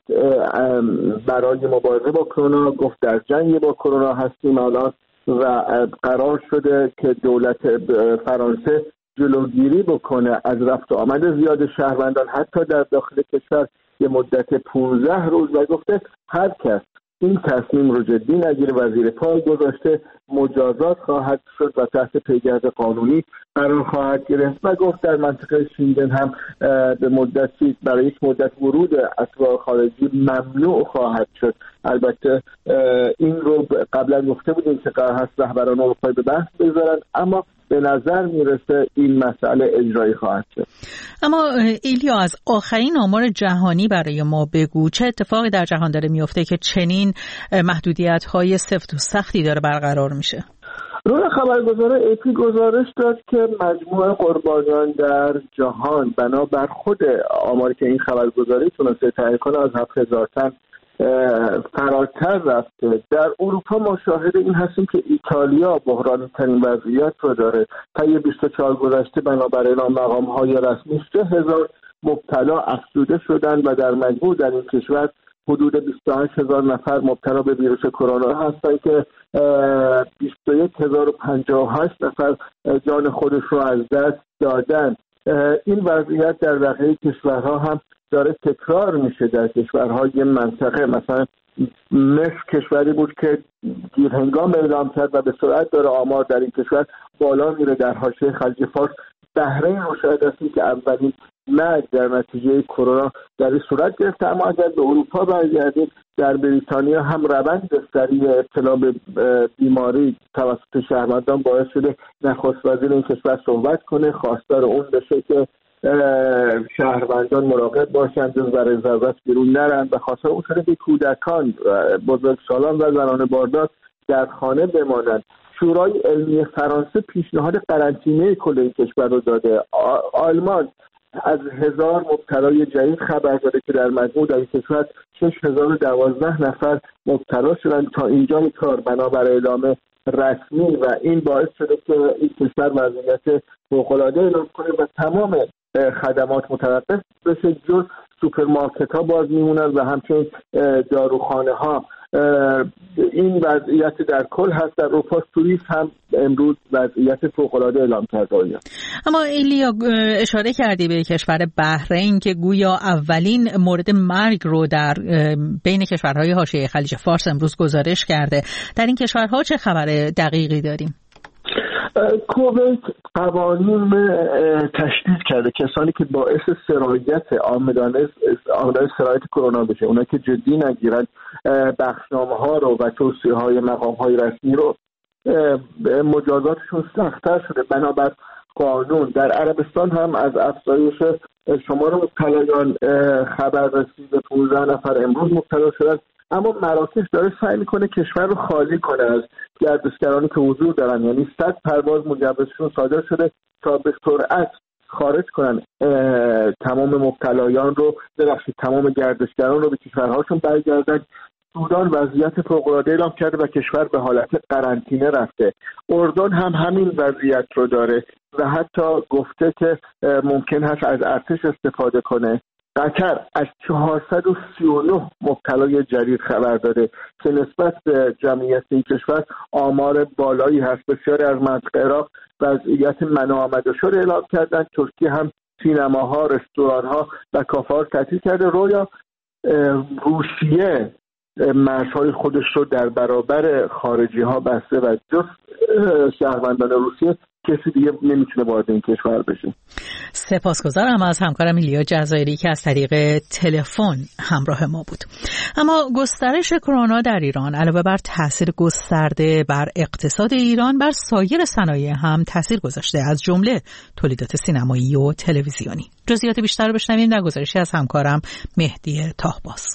برای مبارزه با کرونا. گفت در جنگ با کرونا هستیم الان و قرار شده که دولت فرانسه جلوگیری بکنه از رفت و آمد زیاد شهروندان حتی در داخل کشور یه مدت 15 روز و گفته هر کس این تصمیم رو جدی نگیره و زیر پای گذاشته مجازات خواهد شد و تحت پیگرد قانونی قرار خواهد گرفت و گفت در منطقه شنگن هم به مدتی برای یک مدت ورود اتباع خارجی ممنوع خواهد شد. البته این رو قبلا گفته بودیم که قرار هست رهبران اروپایی به بحث بذارن، اما به نظر میرسه این مسئله اجرایی خواهد شد. اما ایلیا، از آخرین آمار جهانی برای ما بگو، چه اتفاقی در جهان داره میفته که چنین محدودیت‌های سفت و سختی داره برقرار میشه؟ روی خبرگزار ایپی گزارش داد که مجموع قربانیان در جهان بنابر خود آماری که این خبرگزاری تونسته تهیه کنه از 7000 تن فراتر رفته. در اروپا ما شاهد این هستیم که ایتالیا بحرانی ترین وضعیت رو داره. طی 24 گذشته بنابر اعلام مقام‌های رسمی 3000 مبتلا افزوده شدند و در مجموع در این کشور حدود 28000 نفر مبتلا به ویروس کرونا هستند که 21058 نفر جان خودش رو از دست دادن. این وضعیت در بقیه کشورها هم داره تکرار میشه در کشورهای منطقه. مثلا مصر کشوری بود که گیرهنگام اعلام کرد و به سرعت داره آمار در این کشور بالا میره. در حاشیه خلیج فارس بحرین رو شاید هستیم که اولین مرگ در نتیجه کرونا در این صورت گرفته. اما اگر به اروپا برگردیم، در بریتانیا هم روند سریع ابتلا به بیماری توسط شهروندان باعث شده نخست وزیر این کشور صحبت کنه، خواستار اون بشه که شهروندان مراقب باشند، جز برای ضرورت بیرون نرن و خواستار اون شده که کودکان، بزرگسالان و زنان باردار در خانه بمانند. شورای علمی فرانسه پیشنهاد قرنطینه کل این کشور رو داده. آلمان از 1000 مبتلای جدید خبر داده که در مجموع در این کشور 6012 نفر مبتلا شدن تا اینجای کار بنابر اعلام رسمی و این باعث شده که این کشور وضعیت فوق‌العاده اعلام کنه و تمام خدمات متوقف بشه، جز سوپرمارکت ها باز میمونن و همچنین داروخانه ها. این وضعیت در کل هست. در اروپا توریسم هم امروز وضعیت فوق‌العاده اعلام کرده. اما ایلیا اشاره کردی به کشور بحرین که گویا اولین مورد مرگ رو در بین کشورهای حاشیه خلیج فارس امروز گزارش کرده. در این کشورها چه خبر دقیقی داریم؟ کویت قوانین تشدید کرده. کسانی که باعث سرایت عاملان سرایت کرونا بشه، اونایی که جدی نگیرن بخشنامه ها رو و توصیه های مقام های رسمی رو، مجازاتشون سخت‌تر شده بنابر قانون. در عربستان هم از افزایش شمار مبتلایان خبر رسید. 15 نفر امروز مبتلا شدن. اما مراکش داره سعی میکنه کشور رو خالی کنه از گردشگرانی که حضور دارن، یعنی 100 پرواز مجوزشون صادر شده تا به سرعت خارج کنن تمام مبتلایان رو، تمام گردشگران رو به کشورهاشون برگردن. سودان وضعیت فوق‌العاده اعلام کرده و کشور به حالت قرنطینه رفته. اردن هم همین وضعیت رو داره و حتی گفته که ممکن هست از ارتش استفاده کنه. قطر از 439 مبتلای جدید خبر داده که نسبت به جمعیت این کشور آمار بالایی هست. بسیاری از منطقه عراق وضعیت منع آمده شده اعلام کردن. ترکیه هم سینماها، رستوران‌ها و کافه‌ها تعطیل کرده. رویا روسیه مرزهای خودش رو در برابر خارجی ها بسته و جز شهروندان روسیه کسی دیگه نمیتونه وارد این کشور بشه. سپاسگزارم از همکارم ایلیا جزایری که از طریق تلفن همراه ما بود. اما گسترش کرونا در ایران علاوه بر تاثیر گسترده بر اقتصاد ایران، بر سایر صنایع هم تاثیر گذاشته، از جمله تولیدات سینمایی و تلویزیونی. جزئیات بیشتر رو بشنویم در گزارشی از همکارم مهدی تاهباز.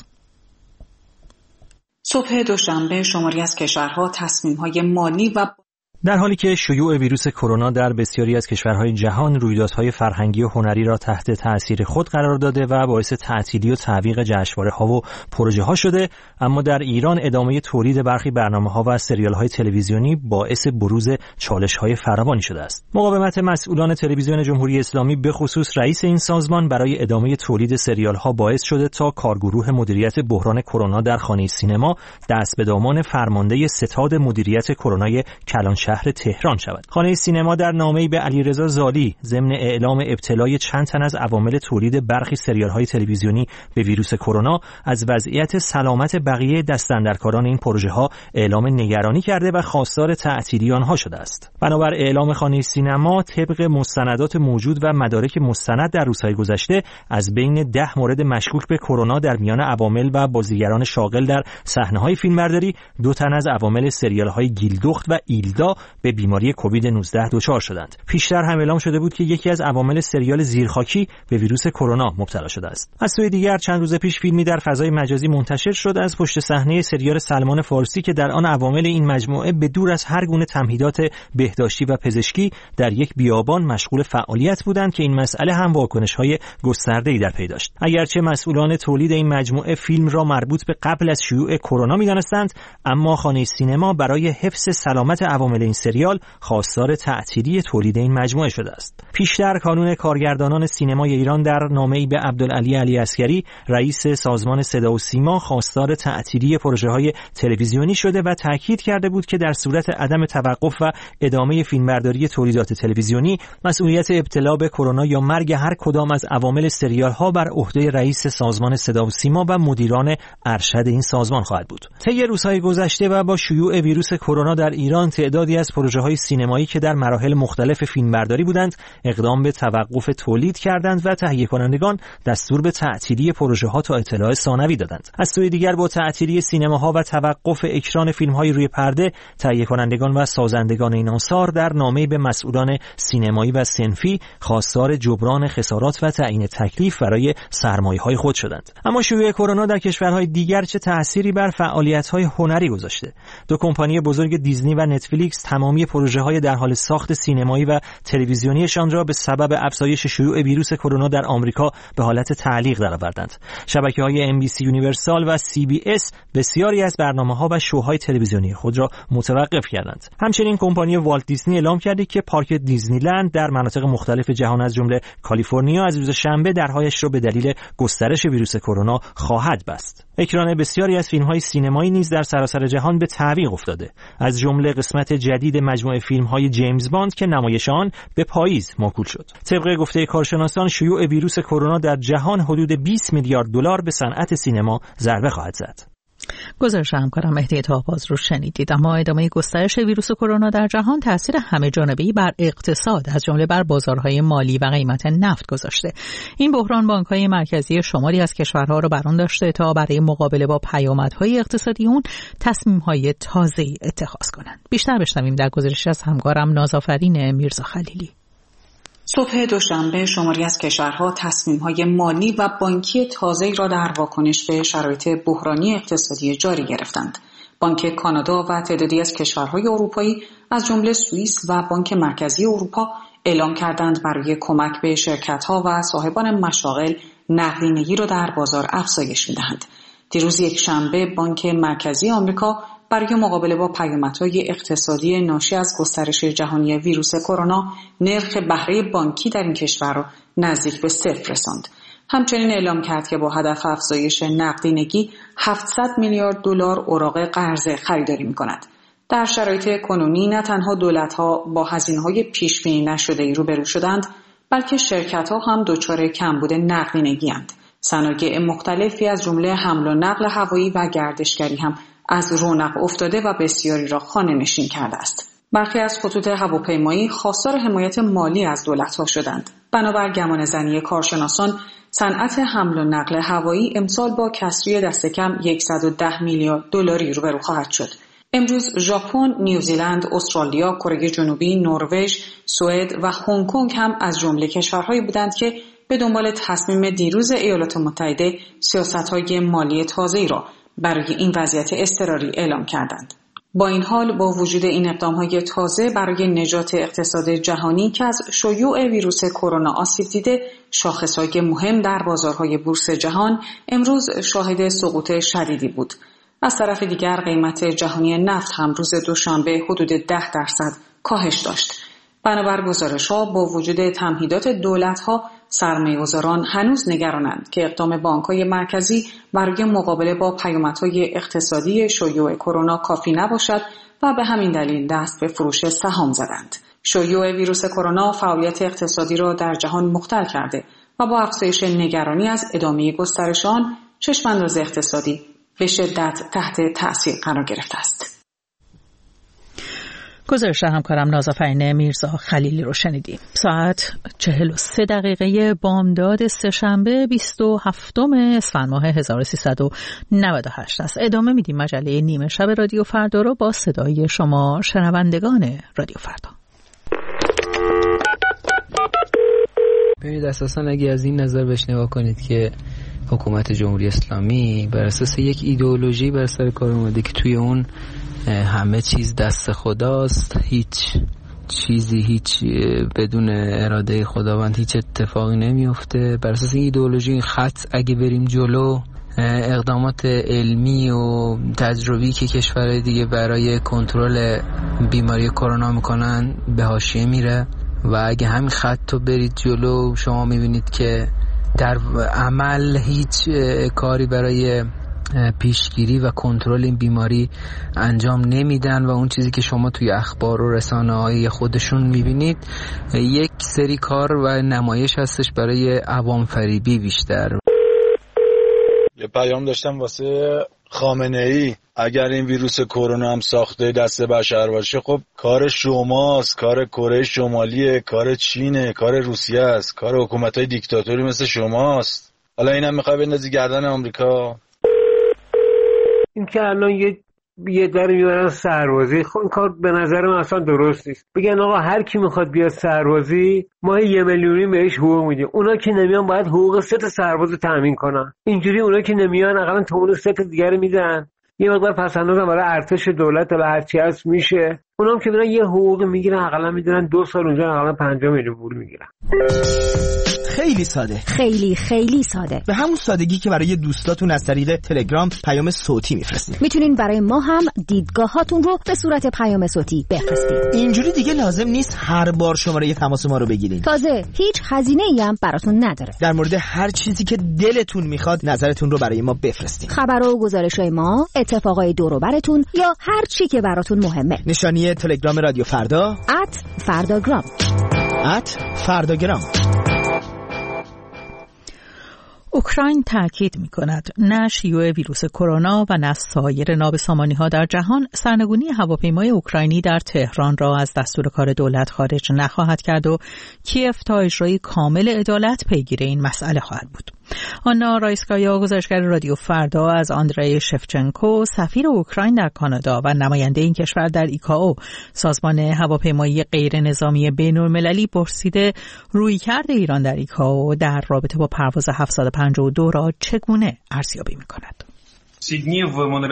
صبح دوشنبه شماری از کشورها تصمیم‌های مالی و در حالی که شیوع ویروس کرونا در بسیاری از کشورهای جهان رویدادهای فرهنگی و هنری را تحت تأثیر خود قرار داده و باعث تعطیلی و تعویق جشنواره‌ها و پروژه‌ها شده، اما در ایران ادامه تولید برخی برنامه‌ها و سریال‌های تلویزیونی باعث بروز چالش‌های فراوانی شده است. مقاومت مسئولان تلویزیون جمهوری اسلامی به خصوص رئیس این سازمان برای ادامه تولید سریال‌ها باعث شده تا کارگروه مدیریت بحران کرونا در خانه سینما دست به دامان فرمانده ستاد مدیریت کرونای کلانشهر تهران شود. خانه سینما در نامه‌ای به علیرضا زالی ضمن اعلام ابتلای چند تن از عوامل تولید برخی سریال‌های تلویزیونی به ویروس کرونا از وضعیت سلامت بقیه دستاندرکاران این پروژه‌ها اعلام نگرانی کرده و خواستار تعطیلی آنها شده است. بنابر اعلام خانه سینما، طبق مستندات موجود و مدارک مستند در روزهای گذشته، از بین 10 مورد مشکوک به کرونا در میان عوامل و بازیگران شاغل در صحنه‌های فیلمبرداری، 2 تن از عوامل سریال‌های گیلدخت و ایلدا به بیماری کووید 19 دچار شدند. پیشتر هم اعلام شده بود که یکی از عوامل سریال زیرخاکی به ویروس کرونا مبتلا شده است. از سوی دیگر چند روز پیش فیلمی در فضای مجازی منتشر شد از پشت صحنه سریال سلمان فارسی که در آن عوامل این مجموعه به دور از هر گونه تمهیدات بهداشتی و پزشکی در یک بیابان مشغول فعالیت بودند که این مسئله هم واکنش‌های گسترده‌ای در پی داشت. اگرچه مسئولان تولید این مجموعه فیلم را مربوط به قبل از شیوع کرونا می‌دانستند، اما خانه سینما برای حفظ سلامت عوامل این سریال خواستار تعطیلی تولید این مجموعه شده است. پیشتر کانون کارگردانان سینمای ایران در نامه‌ای به عبدالعلی علیعسگری رئیس سازمان صدا و سیما خواستار تعطیلی پروژه‌های تلویزیونی شده و تاکید کرده بود که در صورت عدم توقف و ادامه فیلمبرداری تولیدات تلویزیونی مسئولیت ابتلا به کرونا یا مرگ هر کدام از عوامل سریال‌ها بر عهده رئیس سازمان صدا و سیما و مدیران ارشد این سازمان خواهد بود. طی روزهای گذشته و با شیوع ویروس کرونا در ایران تعدادی از پروژه‌های سینمایی که در مراحل مختلف فیلمبرداری بودند اقدام به توقف تولید کردند و تهیه کنندگان دستور به تعطیلی پروژه‌ها تا اطلاع ثانوی دادند. از سوی دیگر با تعطیلی سینماها و توقف اکران فیلم‌های روی پرده، تهیه کنندگان و سازندگان این آثار در نامه‌ای به مسئولان سینمایی و صنفی خواستار جبران خسارات و تعیین تکلیف برای سرمایه‌های خود شدند. اما شیوع کرونا در کشورهای دیگر چه تأثیری بر فعالیت‌های هنری گذاشته؟ دو کمپانی بزرگ دیزنی و نتفلیکس تمامی پروژه‌های در حال ساخت سینمایی و تلویزیونیشان را به سبب افزایش شیوع ویروس کرونا در آمریکا به حالت تعلیق درآوردند. شبکه‌های NBC یونیورسال و CBS بسیاری از برنامه‌ها و شوهای تلویزیونی خود را متوقف کردند. همچنین کمپانی والت دیزنی اعلام کرده که پارک دیزنیلند در مناطق مختلف جهان از جمله کالیفرنیا از روز شنبه درهایش را به دلیل گسترش ویروس کرونا خواهد بست. اکران بسیاری از فیلم‌های سینمایی نیز در سراسر جهان به تعویق افتاده، از جمله قسمت جدید مجموعه فیلم‌های جیمز باند که نمایش آن به پاییز موکول شد. طبق گفته کارشناسان شیوع ویروس کرونا در جهان حدود 20 میلیارد دلار به صنعت سینما ضربه خواهد زد. گزارش همکارم مهدی طاه‌باز رو شنیدید. اما ادامه گسترش ویروس کرونا در جهان تاثیر همه جانبه‌ای بر اقتصاد از جمله بر بازارهای مالی و قیمت نفت گذاشته. این بحران بانک‌های مرکزی شماری از کشورها را بران داشته تا برای مقابله با پیامدهای اقتصادی اون تصمیم‌های تازه‌ای اتخاذ کنند. بیشتر بشنویم در گزارشی از همکارم نازآفرین میرزا خلیلی. صبح دوشنبه شماری از کشورها تصمیم‌های مالی و بانکی تازه‌ای را در واکنش به شرایط بحرانی اقتصادی جاری گرفتند. بانک کانادا و تعدادی از کشورهای اروپایی از جمله سوئیس و بانک مرکزی اروپا اعلام کردند برای کمک به شرکت‌ها و صاحبان مشاغل نقدینگی را در بازار افزایش می‌دهند. دیروز یکشنبه بانک مرکزی آمریکا برای مقابله با پیامدهای اقتصادی ناشی از گسترش جهانی ویروس کرونا نرخ بهره بانکی در این کشور را نزدیک به 0 رساند. همچنین اعلام کرد که با هدف افزایش نقدینگی 700 میلیارد دلار اوراق قرضه خریداری می‌کند. در شرایط کنونی نه تنها دولت‌ها با هزینه‌های پیش‌بینی نشده‌ای روبرو شدند، بلکه شرکت‌ها هم دچار کمبود نقدینگی‌اند. صنایع مختلفی از جمله حمل و نقل هوایی و گردشگری هم از رونق افتاده و بسیاری را خانه‌نشین کرده است. برخی از خطوط هواپیمایی خواستار حمایت مالی از دولت‌ها شدند. بنابر گمانه‌زنی کارشناسان، صنعت حمل و نقل هوایی امسال با کسری دست کم 110 میلیارد دلاری روبرو خواهد شد. امروز ژاپن، نیوزیلند، استرالیا، کره جنوبی، نروژ، سوئد و هنگ کنگ هم از جمله کشورهایی بودند که به دنبال تصمیم دیروز ایالات متحده سیاست‌های مالی تازه‌ای را برای این وضعیت اضطراری اعلام کردند. با این حال با وجود این اقدام‌های تازه برای نجات اقتصاد جهانی که از شیوع ویروس کرونا آسیب دیده، شاخص‌های مهم در بازارهای بورس جهان امروز شاهد سقوط شدیدی بود. از طرف دیگر قیمت جهانی نفت هم روز دوشنبه حدود 10% کاهش داشت. بنابر گزارش‌ها با وجود تمهیدات دولت‌ها، سرمایه‌گذاران هنوز نگرانند که اقدام بانک‌های مرکزی برای مقابله با پیامدهای اقتصادی شیوع کرونا کافی نباشد و به همین دلیل دست به فروش سهام زدند. شیوع ویروس کرونا فعالیت اقتصادی را در جهان مختل کرده و با افزایش نگرانی از ادامه گسترش آن، چشم‌انداز اقتصادی به شدت تحت تأثیر قرار گرفته است. گزارش همکارم نازآفرین میرزا خلیلی رو شنیدیم. ساعت 43 بامداد سه‌شنبه 27 اسفند ماه 1398 است. ادامه میدیم مجله نیمه شب رادیو فردا رو با صدای شما شنوندگان رادیو فردا. ببینید اساساً اگه از این نظر بهش نگاه کنید که حکومت جمهوری اسلامی بر اساس یک ایدئولوژی بر سر کار اومده که توی اون همه چیز دست خداست، هیچ بدون اراده خداوند هیچ اتفاقی نمیفته. بر اساس این ایدئولوژی خط اگه بریم جلو اقدامات علمی و تجربی که کشورهای دیگه برای کنترل بیماری کرونا میکنن به حاشیه میره و اگه همین خط رو برید جلو شما میبینید که در عمل هیچ کاری برای پیشگیری و کنترل این بیماری انجام نمیدن و اون چیزی که شما توی اخبار و رسانه‌های خودشون میبینید یک سری کار و نمایش هستش برای عوام فریبی بیشتر. یه پیام داشتم واسه خامنه‌ای، اگر این ویروس کرونا هم ساخته دست بشر باشه خب کار شماست، کار کره شمالیه، کار چینه، کار روسیه است، کار حکومت‌های دیکتاتوری مثل شماست. حالا اینم میخوای بندازی گردن آمریکا؟ این که الان یه در میبرن سربازی، خب این کار به نظر من اصلا درست نیست. بگن آقا هر کی میخواد بیاد سربازی ما 1 میلیونی بهش حقوق میدیم، اونا که نمیان باید حقوق 3 تا سرباز رو تامین کنن. اینجوری اونا که نمیان اقلا تومون 3 تا دیگه میدن، یه مقدار پسندازم برای ارتش دولت و هرچی هست میشه. اونام که میرن یه حقوق میگیرن اقلا میدونن 2 سال اونجا اقلا 5 میلیون پول میگیرن. خیلی ساده، خیلی ساده، به همون سادگی که برای دوستاتون از طریق تلگرام پیام صوتی میفرستید. میتونین برای ما هم دیدگاهاتون رو به صورت پیام صوتی بفرستید. اینجوری دیگه لازم نیست هر بار شماره تماس ما رو بگیرید. تازه هیچ هزینه‌ای هم براتون نداره. در مورد هر چیزی که دلتون میخواد نظرتون رو برای ما بفرستید. خبر و گزارش‌های ما، اتفاقای دور و براتون یا هر چی که براتون مهمه. نشانی تلگرام رادیو فردا @فرداگرام. @فرداگرام. اوکراین تاکید می‌کند نه شیوع ویروس کرونا و نه سایر نابسامانی‌ها در جهان سرنگونی هواپیمای اوکراینی در تهران را از دستور کار دولت خارج نخواهد کرد و کیف تا اجرای کامل عدالت پیگیر این مسئله خواهد بود. آنا رایسکایا، گزارشگر رادیو فردا، از آندری شفچنکو، سفیر اوکراین در کانادا و نماینده این کشور در ایکائو، سازمان هواپیمایی غیر نظامی بین‌المللی، پرسیده رویکرد ایران در ایکائو در رابطه با پرواز 752 را چگونه ارزیابی می‌کند. این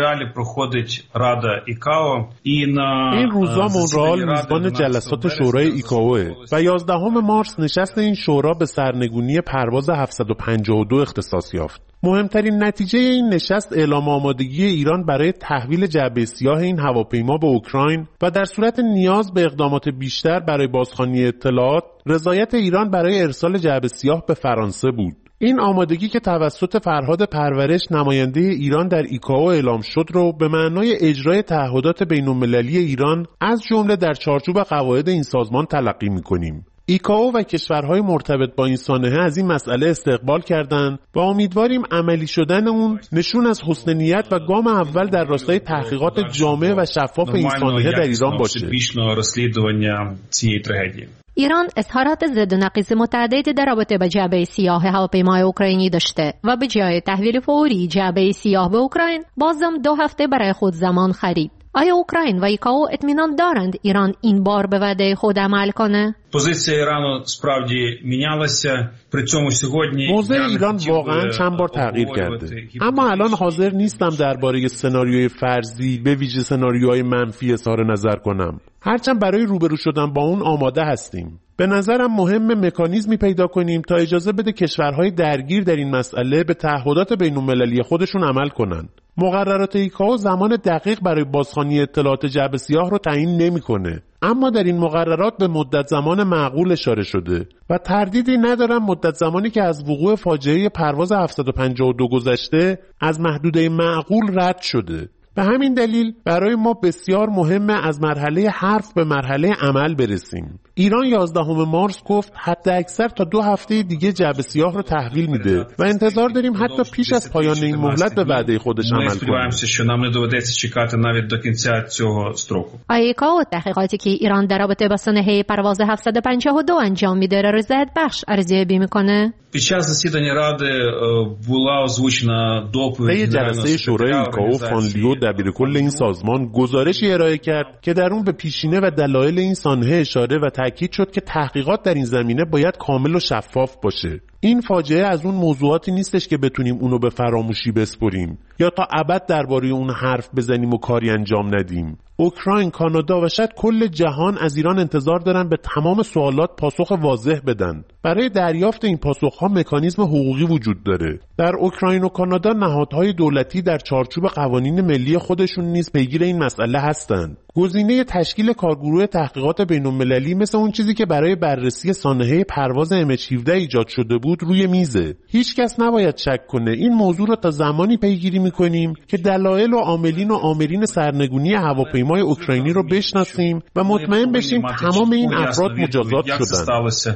روزا مونرال میزبان جلسات شورای ایکائو و 11 مارس نشست این شورا به سرنگونی پرواز 752 اختصاص یافت. مهمترین نتیجه این نشست اعلام آمادگی ایران برای تحویل جعبه سیاه این هواپیما به اوکراین و در صورت نیاز به اقدامات بیشتر برای بازخوانی اطلاعات رضایت ایران برای ارسال جعبه سیاه به فرانسه بود. این آمادگی که توسط فرهاد پرورش نماینده ایران در ایکائو اعلام شد رو به معنای اجرای تعهدات بین‌المللی ایران از جمله در چارچوب قواعد این سازمان تلقی می‌کنیم. ایکائو و کشورهای مرتبط با این سانحه از این مسئله استقبال کردند و امیدواریم عملی شدن اون نشون از حسن نیت و گام اول در راستای تحقیقات جامع و شفاف این سانحه در ایران باشه. ایران اظهارات ضد و نقیض متعددی در رابطه با جعبه سیاه هواپیمای اوکراینی داشته و به جای تحویل فوری جعبه سیاه به اوکراین بازم 2 هفته برای خود زمان خرید. آیا اوکراین و ایکائو اطمینان دارند ایران این بار به وعده خود عمل کنه؟ موضع ایران واقعا چند بار تغییر کرده، اما الان حاضر نیستم درباره سناریوی فرضی به ویژه سناریوهای منفی اظهار نظر کنم، هرچند برای روبرو شدن با اون آماده هستیم. به نظرم مهم مکانیزمی پیدا کنیم تا اجازه بده کشورهای درگیر در این مسئله به تعهدات بین‌المللی خودشون عمل کنن. مقررات ایکائو زمان دقیق برای بازخوانی اطلاعات جعبه سیاه رو تعیین نمی‌کنه، اما در این مقررات به مدت زمان معقول اشاره شده و تردیدی ندارم مدت زمانی که از وقوع فاجعه پرواز 752 گذشته از محدوده معقول رد شده. به همین دلیل برای ما بسیار مهمه از مرحله حرف به مرحله عمل برسیم. ایران 11 مارس گفت حتی اکثر تا 2 هفته دیگه جعبه سیاه رو تحویل میده و انتظار داریم حتی پیش از پایان این مهلت به وعده خودش عمل کنه. ایکائو تحقیقاتی که ایران در رابطه با سانحه پرواز 752 انجام میده را رضایت بخش ارزیابی میکنه. طی جلسه شورای ایکائو فانلیو دبیرکل این سازمان گزارشی ارائه کرد که در اون به پیشینه و دلایل این سانحه اشاره و تاکید شد که تحقیقات در این زمینه باید کامل و شفاف باشه. این فاجعه از اون موضوعاتی نیستش که بتونیم اونو به فراموشی بسپریم یا تا ابد درباره اون حرف بزنیم و کاری انجام ندیم. اوکراین، کانادا و شاید کل جهان از ایران انتظار دارن به تمام سوالات پاسخ واضح بدن. برای دریافت این پاسخ‌ها مکانیزم حقوقی وجود داره. در اوکراین و کانادا نهادهای دولتی در چارچوب قوانین ملی خودشون نیز پیگیر این مسئله هستند. گزینه تشکیل کارگروه تحقیقات بین‌المللی مثل اون چیزی که برای بررسی سانحه پرواز MH17 ایجاد شده بود روی میزه. هیچ کس نباید شک کنه این موضوع رو تا زمانی پیگیری می‌کنیم که دلایل و عاملین و آمرین سرنگونی هواپیمای اوکراینی رو بشناسیم و مطمئن بشیم تمام این افراد مجازات شدن.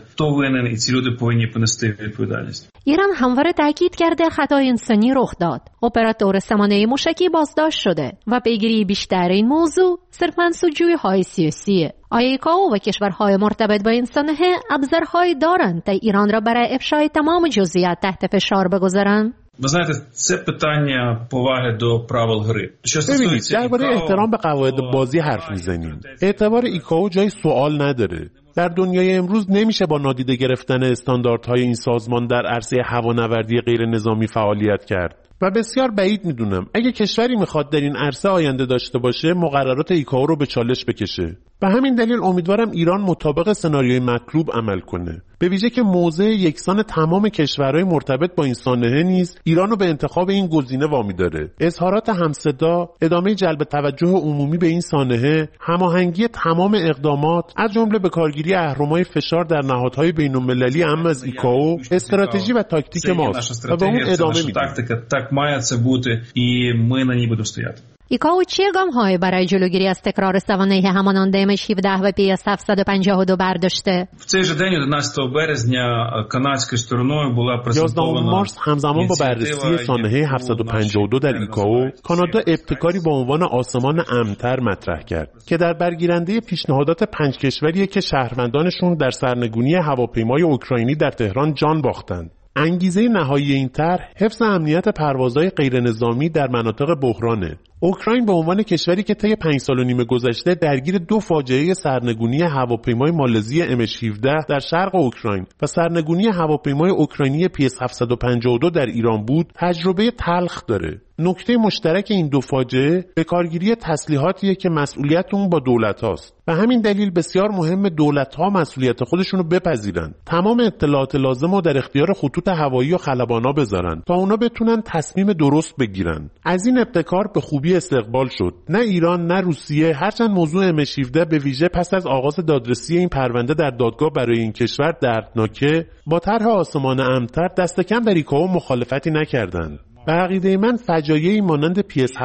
ایران همواره تاکید کرده خطای انسانی رخ داد. اپراتور سامانه موشکی بازداشت شده و پیگیری بیشتر این موضوع صرفاً سودجویی‌های سیاسیه. آیا ایکائو و کشورهای مرتبط با این سانحه ابزارهایی دارند تا ایران را برای افشای تمام جزئیات تحت فشار بگذارند؟ Ви знаєте, це питання поваги до правил гри. ببینید درباره احترام به قواعد بازی حرف میزنیم. اعتبار ایکائو جای سوال نداره. در دنیای امروز نمیشه با نادیده گرفتن استانداردهای این سازمان در عرصه هوانوردی غیر نظامی فعالیت کرد. و بسیار بعید میدونم اگه کشوری میخواد در این عرصه آینده داشته باشه مقررات ایکائو رو به چالش بکشه. به همین دلیل امیدوارم ایران مطابق سناریوی مطلوب عمل کنه. به ویژه که موضع یکسان تمام کشورهای مرتبط با این سانحه نیز ایران رو به انتخاب این گزینه وامی داره. اظهارات همصدا، ادامه جلب توجه عمومی به این سانحه، هماهنگی تمام اقدامات از جمله به کارگیری اهرم‌های فشار در نهادهای بین‌المللی اهم از ایکائو استراتژی و تاکتیک ماست و به اون ادامه میدیم. Так має це бути і ми на ній будемо стояти. ایکائو چه گام‌هایی برای جلوگیری از تکرار سوانح همانند MH17 و PS752 برداشته؟ В цей же день 11 березня канадською стороною була презентована 11 مارس همزمان با بررسی سانحه 752 در ایکائو، کانادا ابتکاری با عنوان آسمان امن‌تر مطرح کرد که در برگیرنده پیشنهادات 5 کشوریه که شهروندانشون در سرنگونی هواپیمای اوکراینی در تهران جان باختند. انگیزه نهایی این طرح حفظ امنیت پروازهای غیرنظامی در مناطق بحرانه. اوکراین به عنوان کشوری که طی 5 سال و نیم گذشته درگیر 2 فاجعه سرنگونی هواپیمای مالزی MH17 در شرق اوکراین و سرنگونی هواپیمای اوکراینی PS752 در ایران بود، تجربه تلخ داره. نکته مشترک این 2 فاجعه به کارگیری تسلیحاتیه که مسئولیت اون با دولت هاست و همین دلیل بسیار مهم دولت ها مسئولیت خودشون رو بپذیرن. تمام اطلاعات لازم رو در اختیار خطوط هوایی و خلبانا بذارن تا اونا بتونن تصمیم درست بگیرن. از این ابتکار به خوبی استقبال شد. نه ایران نه روسیه، هرچند موضوع MH17 به ویژه پس از آغاز دادرسی این پرونده در دادگاه برای این کشور دردناکه، با طرح آسمان امن‌تر دست کم در ایکائو مخالفتی نکردند. به عقیده من فجایعی مانند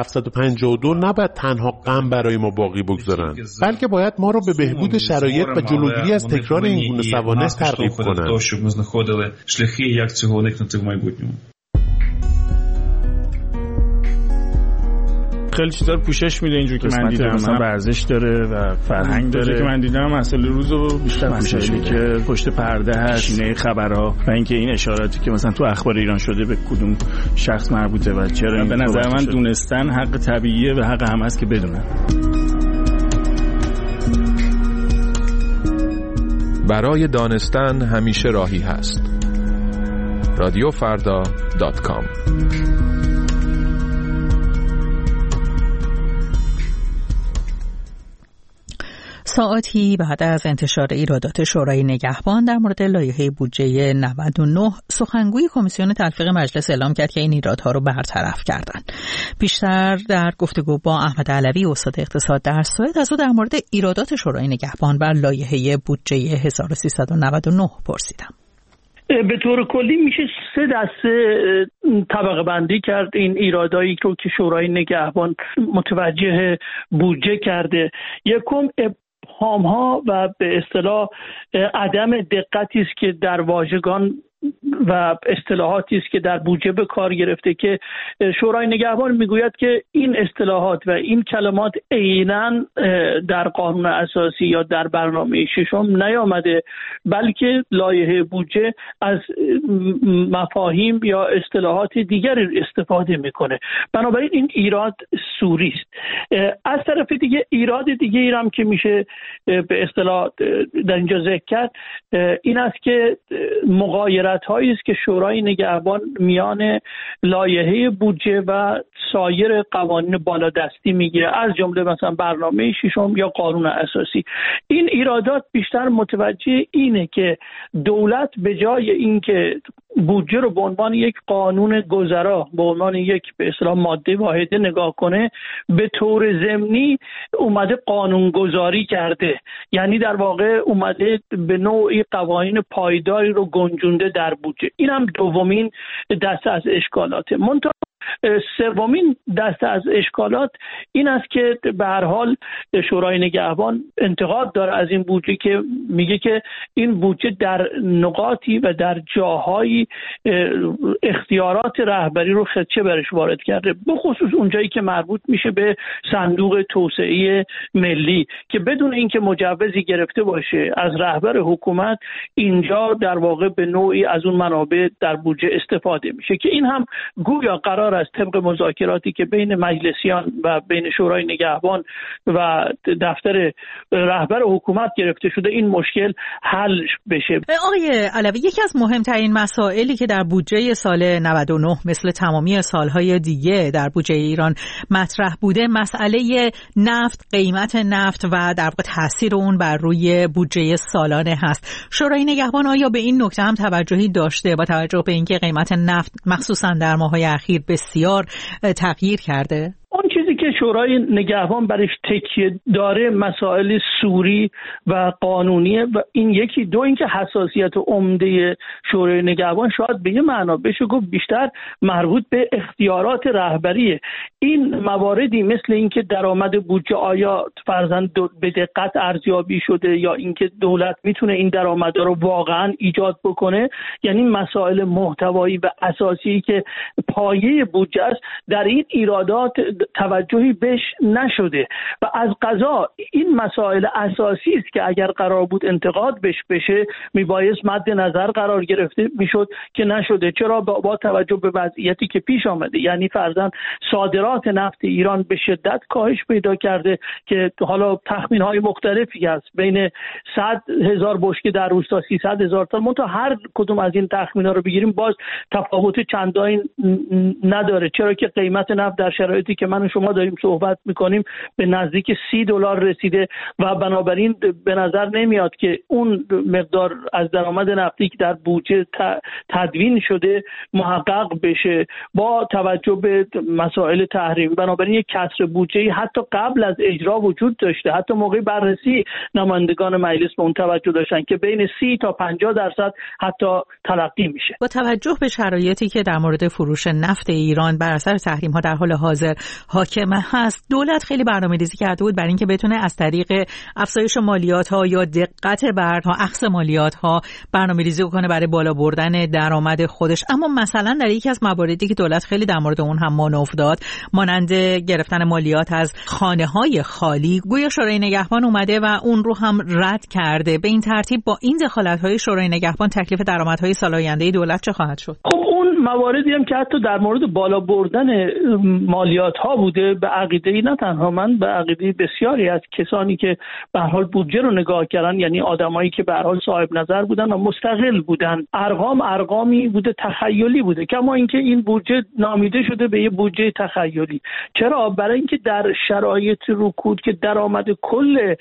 PS752 نباید تنها غم برای ما باقی بگذارند، بلکه باید ما رو به بهبود شرایط و جلوگیری از تکرار این گونه سوانح ترغیب کنند. خیلی چیزا رو پوشش میده اینجوری که من دیدم، مثلا ورزش داره و فرهنگ داره که من دیدم، مسئله روزو بیشتر پوشش میده که پشت پرده هست، شینه خبرها و اینکه این اشاراتی که مثلا تو اخبار ایران شده به کدوم شخص مربوطه و چرا. به نظر من دونستن حق طبیعیه و حق هم هست که بدونن. برای دانستن همیشه راهی هست. radiofarda.com ساعاتی بعد از انتشار ایرادات شورای نگهبان در مورد لایحه بودجه 99 سخنگوی کمیسیون تلفیق مجلس اعلام کرد که این ایرادها رو برطرف کردن. بیشتر در گفتگو با احمد علوی استاد اقتصاد در سوئد از او در مورد ایرادات شورای نگهبان بر لایحه بودجه 1399 پرسیدم. به طور کلی میشه 3 دسته طبقه بندی کرد این ایرادایی رو که شورای نگهبان متوجه بودجه کرده. یکم ابهام‌ها و به اصطلاح عدم دقتی است که در واژگان و اصطلاحاتی است که در بودجه به کار گرفته که شورای نگهبان میگوید که این اصطلاحات و این کلمات عیناً در قانون اساسی یا در برنامه ششم نیامده، بلکه لایحه بودجه از مفاهیم یا اصطلاحات دیگری استفاده میکنه. بنابراین این ایراد سوری است. از طرف دیگه ایراد دیگه ای هم که میشه به اصطلاح در اینجا ذکر کرد این است که مغایرت‌های برنامه‌ای است که شورای نگهبان میان لایحه بودجه و سایر قوانین بالادستی میگیره، از جمله مثلا برنامه ششم یا قانون اساسی. این ایرادات بیشتر متوجه اینه که دولت به جای اینکه بودجه رو به عنوان یک قانون گذرا، به عنوان یک به اصطلاح ماده واحده نگاه کنه، به طور ضمنی اومده قانون گذاری کرده. یعنی در واقع اومده به نوعی قوانین پایداری رو گنجونده در بودجه. این هم دومین دسته از اشکالاته. منتها سومین دسته از اشکالات این است که به هر حال شورای نگهبان انتقاد داره از این بودجه که میگه که این بودجه در نقاطی و در جاهایی اختیارات رهبری رو خدشه برش وارد کرده، بخصوص اونجایی که مربوط میشه به صندوق توسعه ملی که بدون اینکه مجوزی گرفته باشه از رهبر حکومت اینجا در واقع به نوعی از اون منابع در بودجه استفاده میشه که این هم گویا قرار است طبق مذاکراتی که بین مجلسیان و بین شورای نگهبان و دفتر رهبر حکومت گرفته شده این مشکل حل بشه. آقای علوی، یکی از مهمترین مسائلی که در بودجه سال 99 مثل تمامی سالهای دیگه در بودجه ایران مطرح بوده مسئله نفت، قیمت نفت و در واقع تاثیر اون بر روی بودجه سالانه هست. شورای نگهبان آیا به این نکته هم توجهی داشته با توجه به اینکه قیمت نفت مخصوصا در ماه‌های اخیر بسیار تغییر کرده؟ اون چیزی که شورای نگهبان برش تکیه داره مسائل سوری و قانونیه و این یکی. دو اینکه حساسیت عمده شورای نگهبان شاید به یه معنا بشه گفت بیشتر مربوط به اختیارات رهبریه. این مواردی مثل اینکه درآمد بودجه آیا فرضاً به دقت ارزیابی شده یا اینکه دولت میتونه این درآمدها رو واقعاً ایجاد بکنه، یعنی مسائل محتوایی و اساسی که پایه بودجه است، در این ایرادات توجهی بهش نشده و از قضا این مسائل اساسی است که اگر قرار بود انتقاد بهش بشه میبایست مد نظر قرار گرفته میشد که نشده. چرا؟ با توجه به وضعیتی که پیش آمده، یعنی فرضاً صادرات نفت ایران به شدت کاهش پیدا کرده که حالا تخمین‌های مختلفی هست، بین 100,000 بشکه در روز تا 300,000 تا. منتها هر کدوم از این تخمینا رو بگیریم باز تفاوت چندانی نداره، چرا که قیمت نفت در شرایطی که من و شما داریم صحبت میکنیم به نزدیک $30 رسیده و بنابراین به نظر نمیاد که اون مقدار از درآمد نفتی که در بودجه تدوین شده محقق بشه با توجه به مسائل تحریم. بنابراین یک کسر بودجه حتی قبل از اجرا وجود داشته. حتی موقع بررسی نمایندگان مجلس به اون توجه داشتن که بین 30 تا 50% حتی تلقی میشه. با توجه به شرایطی که در مورد فروش نفت ایران بر اثر تحریم ها در حال حاضر حاکم هست، دولت خیلی برنامه‌ریزی کرده بود برای اینکه بتونه از طریق افزایش مالیات ها یا دقت بردها، اخذ مالیات ها برنامه‌ریزی کنه برای بالا بردن درآمد خودش. اما مثلا در یکی از مواردی که دولت خیلی در مورد اون هم مانور داد، مانند گرفتن مالیات از خانه‌های خالی، گویا شورای نگهبان اومده و اون رو هم رد کرده. به این ترتیب با این دخالت‌های شورای نگهبان تکلیف درآمدهای سال آینده دولت چه خواهد شد؟ خب اون مواردی هم که حتی در مورد بالا بردن مالیات ها بوده، به عقیده نه تنها من، به عقیده بسیاری از کسانی که به هر حال بودجه رو نگاه کردن، یعنی آدمایی که به هر حال صاحب نظر بودن و مستقل بودن، ارقامی بوده، تخیلی بوده. کما اینکه این بودجه نامیده شده به یه بودجه تخیلی. چرا؟ برای اینکه در شرایط رکود که درآمد کل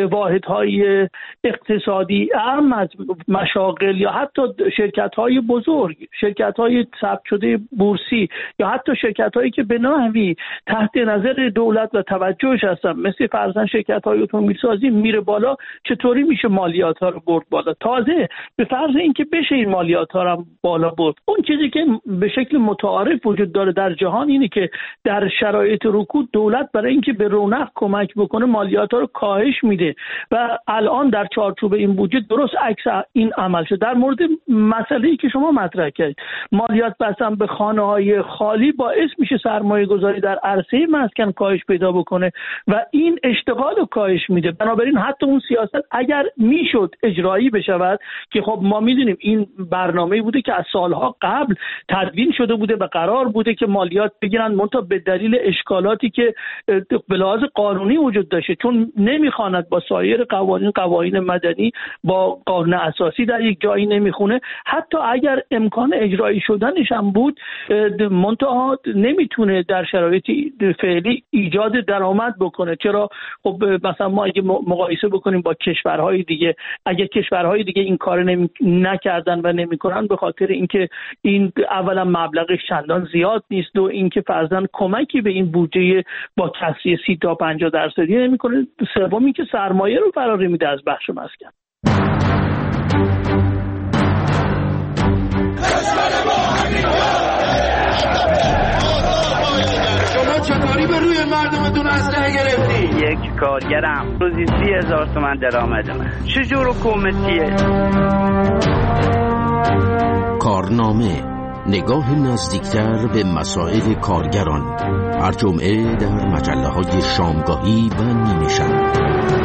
واحدهای اقتصادی اهم از مشاغل یا حتی شرکت‌های بزرگ، شرکت‌های ثبت شده بورسی یا حتی شرکت‌هایی که به نحوی تحت نظر دولت و توجهش هستن، مثل فرضاً شرکت‌های اتومبیل‌سازی، میره بالا، چطوری میشه مالیات‌ها رو برد بالا؟ تازه به فرض اینکه بشه این مالیات‌ها رو بالا برد، اون چیزی که به شکل متعارف وجود داره در جهان اینه که در شرایط رکود دولت برای اینکه به رونق کمک بکنه مالیات‌ها رو کاهش میده و الان در چارچوب این بودجه درست عکس این عمل شد. در مورد مسئله‌ای که شما مطرح کردید، مالیات بسن به خانه‌های خالی باعث میشه سرمایه‌گذاری در عرصه مسکن کاهش پیدا بکنه و این اشتغال رو کاهش میده. بنابراین حتی اون سیاست اگر میشد اجرایی بشود، که خب ما میدونیم این برنامه‌ای بوده که از سالها قبل قبل تدوین شده بوده و قرار بوده که مالیات بگیرن، منتها به دلیل اشکالاتی که به لحاظ قانونی وجود داشته، چون نمیخواند با سایر قوانین مدنی با قانون اساسی در یک جایی نمیخونه، حتی اگر امکان اجرایی شدنش هم بود منتها نمیتونه در شرایط فعلی ایجاد درآمد بکنه. چرا؟ خب مثلا ما اگه مقایسه بکنیم با کشورهای دیگه، اگه کشورهای دیگه این کار نکردن و نمیکنن به خاطر اینکه این اولا مبلغش چندان زیاد نیست و اینکه فرضاً کمکی به این بودجه با کسری 30 تا 50% نمیکنه، سوم اینکه سرمایه رو فراری میده از بخش مسکن. شما چطوری به روی مردمتون اسلحه گرفتی؟ یک کارگرم روزی 30,000 تومان درآمد من. چجور حکومتیه؟ کارنامه، نگاه نزدیکتر به مسائل کارگران، هر جمعه در مجله‌های شامگاهی و نیمه شب.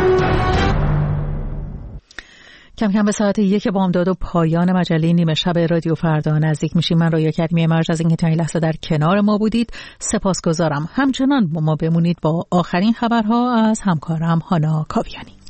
کم کم به ساعت 1 بامداد و پایان مجله نیمه شب رادیو فردا نزدیک میشیم. من رویا کریمی مرج از اینکه تا این لحظه در کنار ما بودید سپاسگزارم. همچنان با ما بمونید با آخرین خبرها از همکارم هانا کاویانی.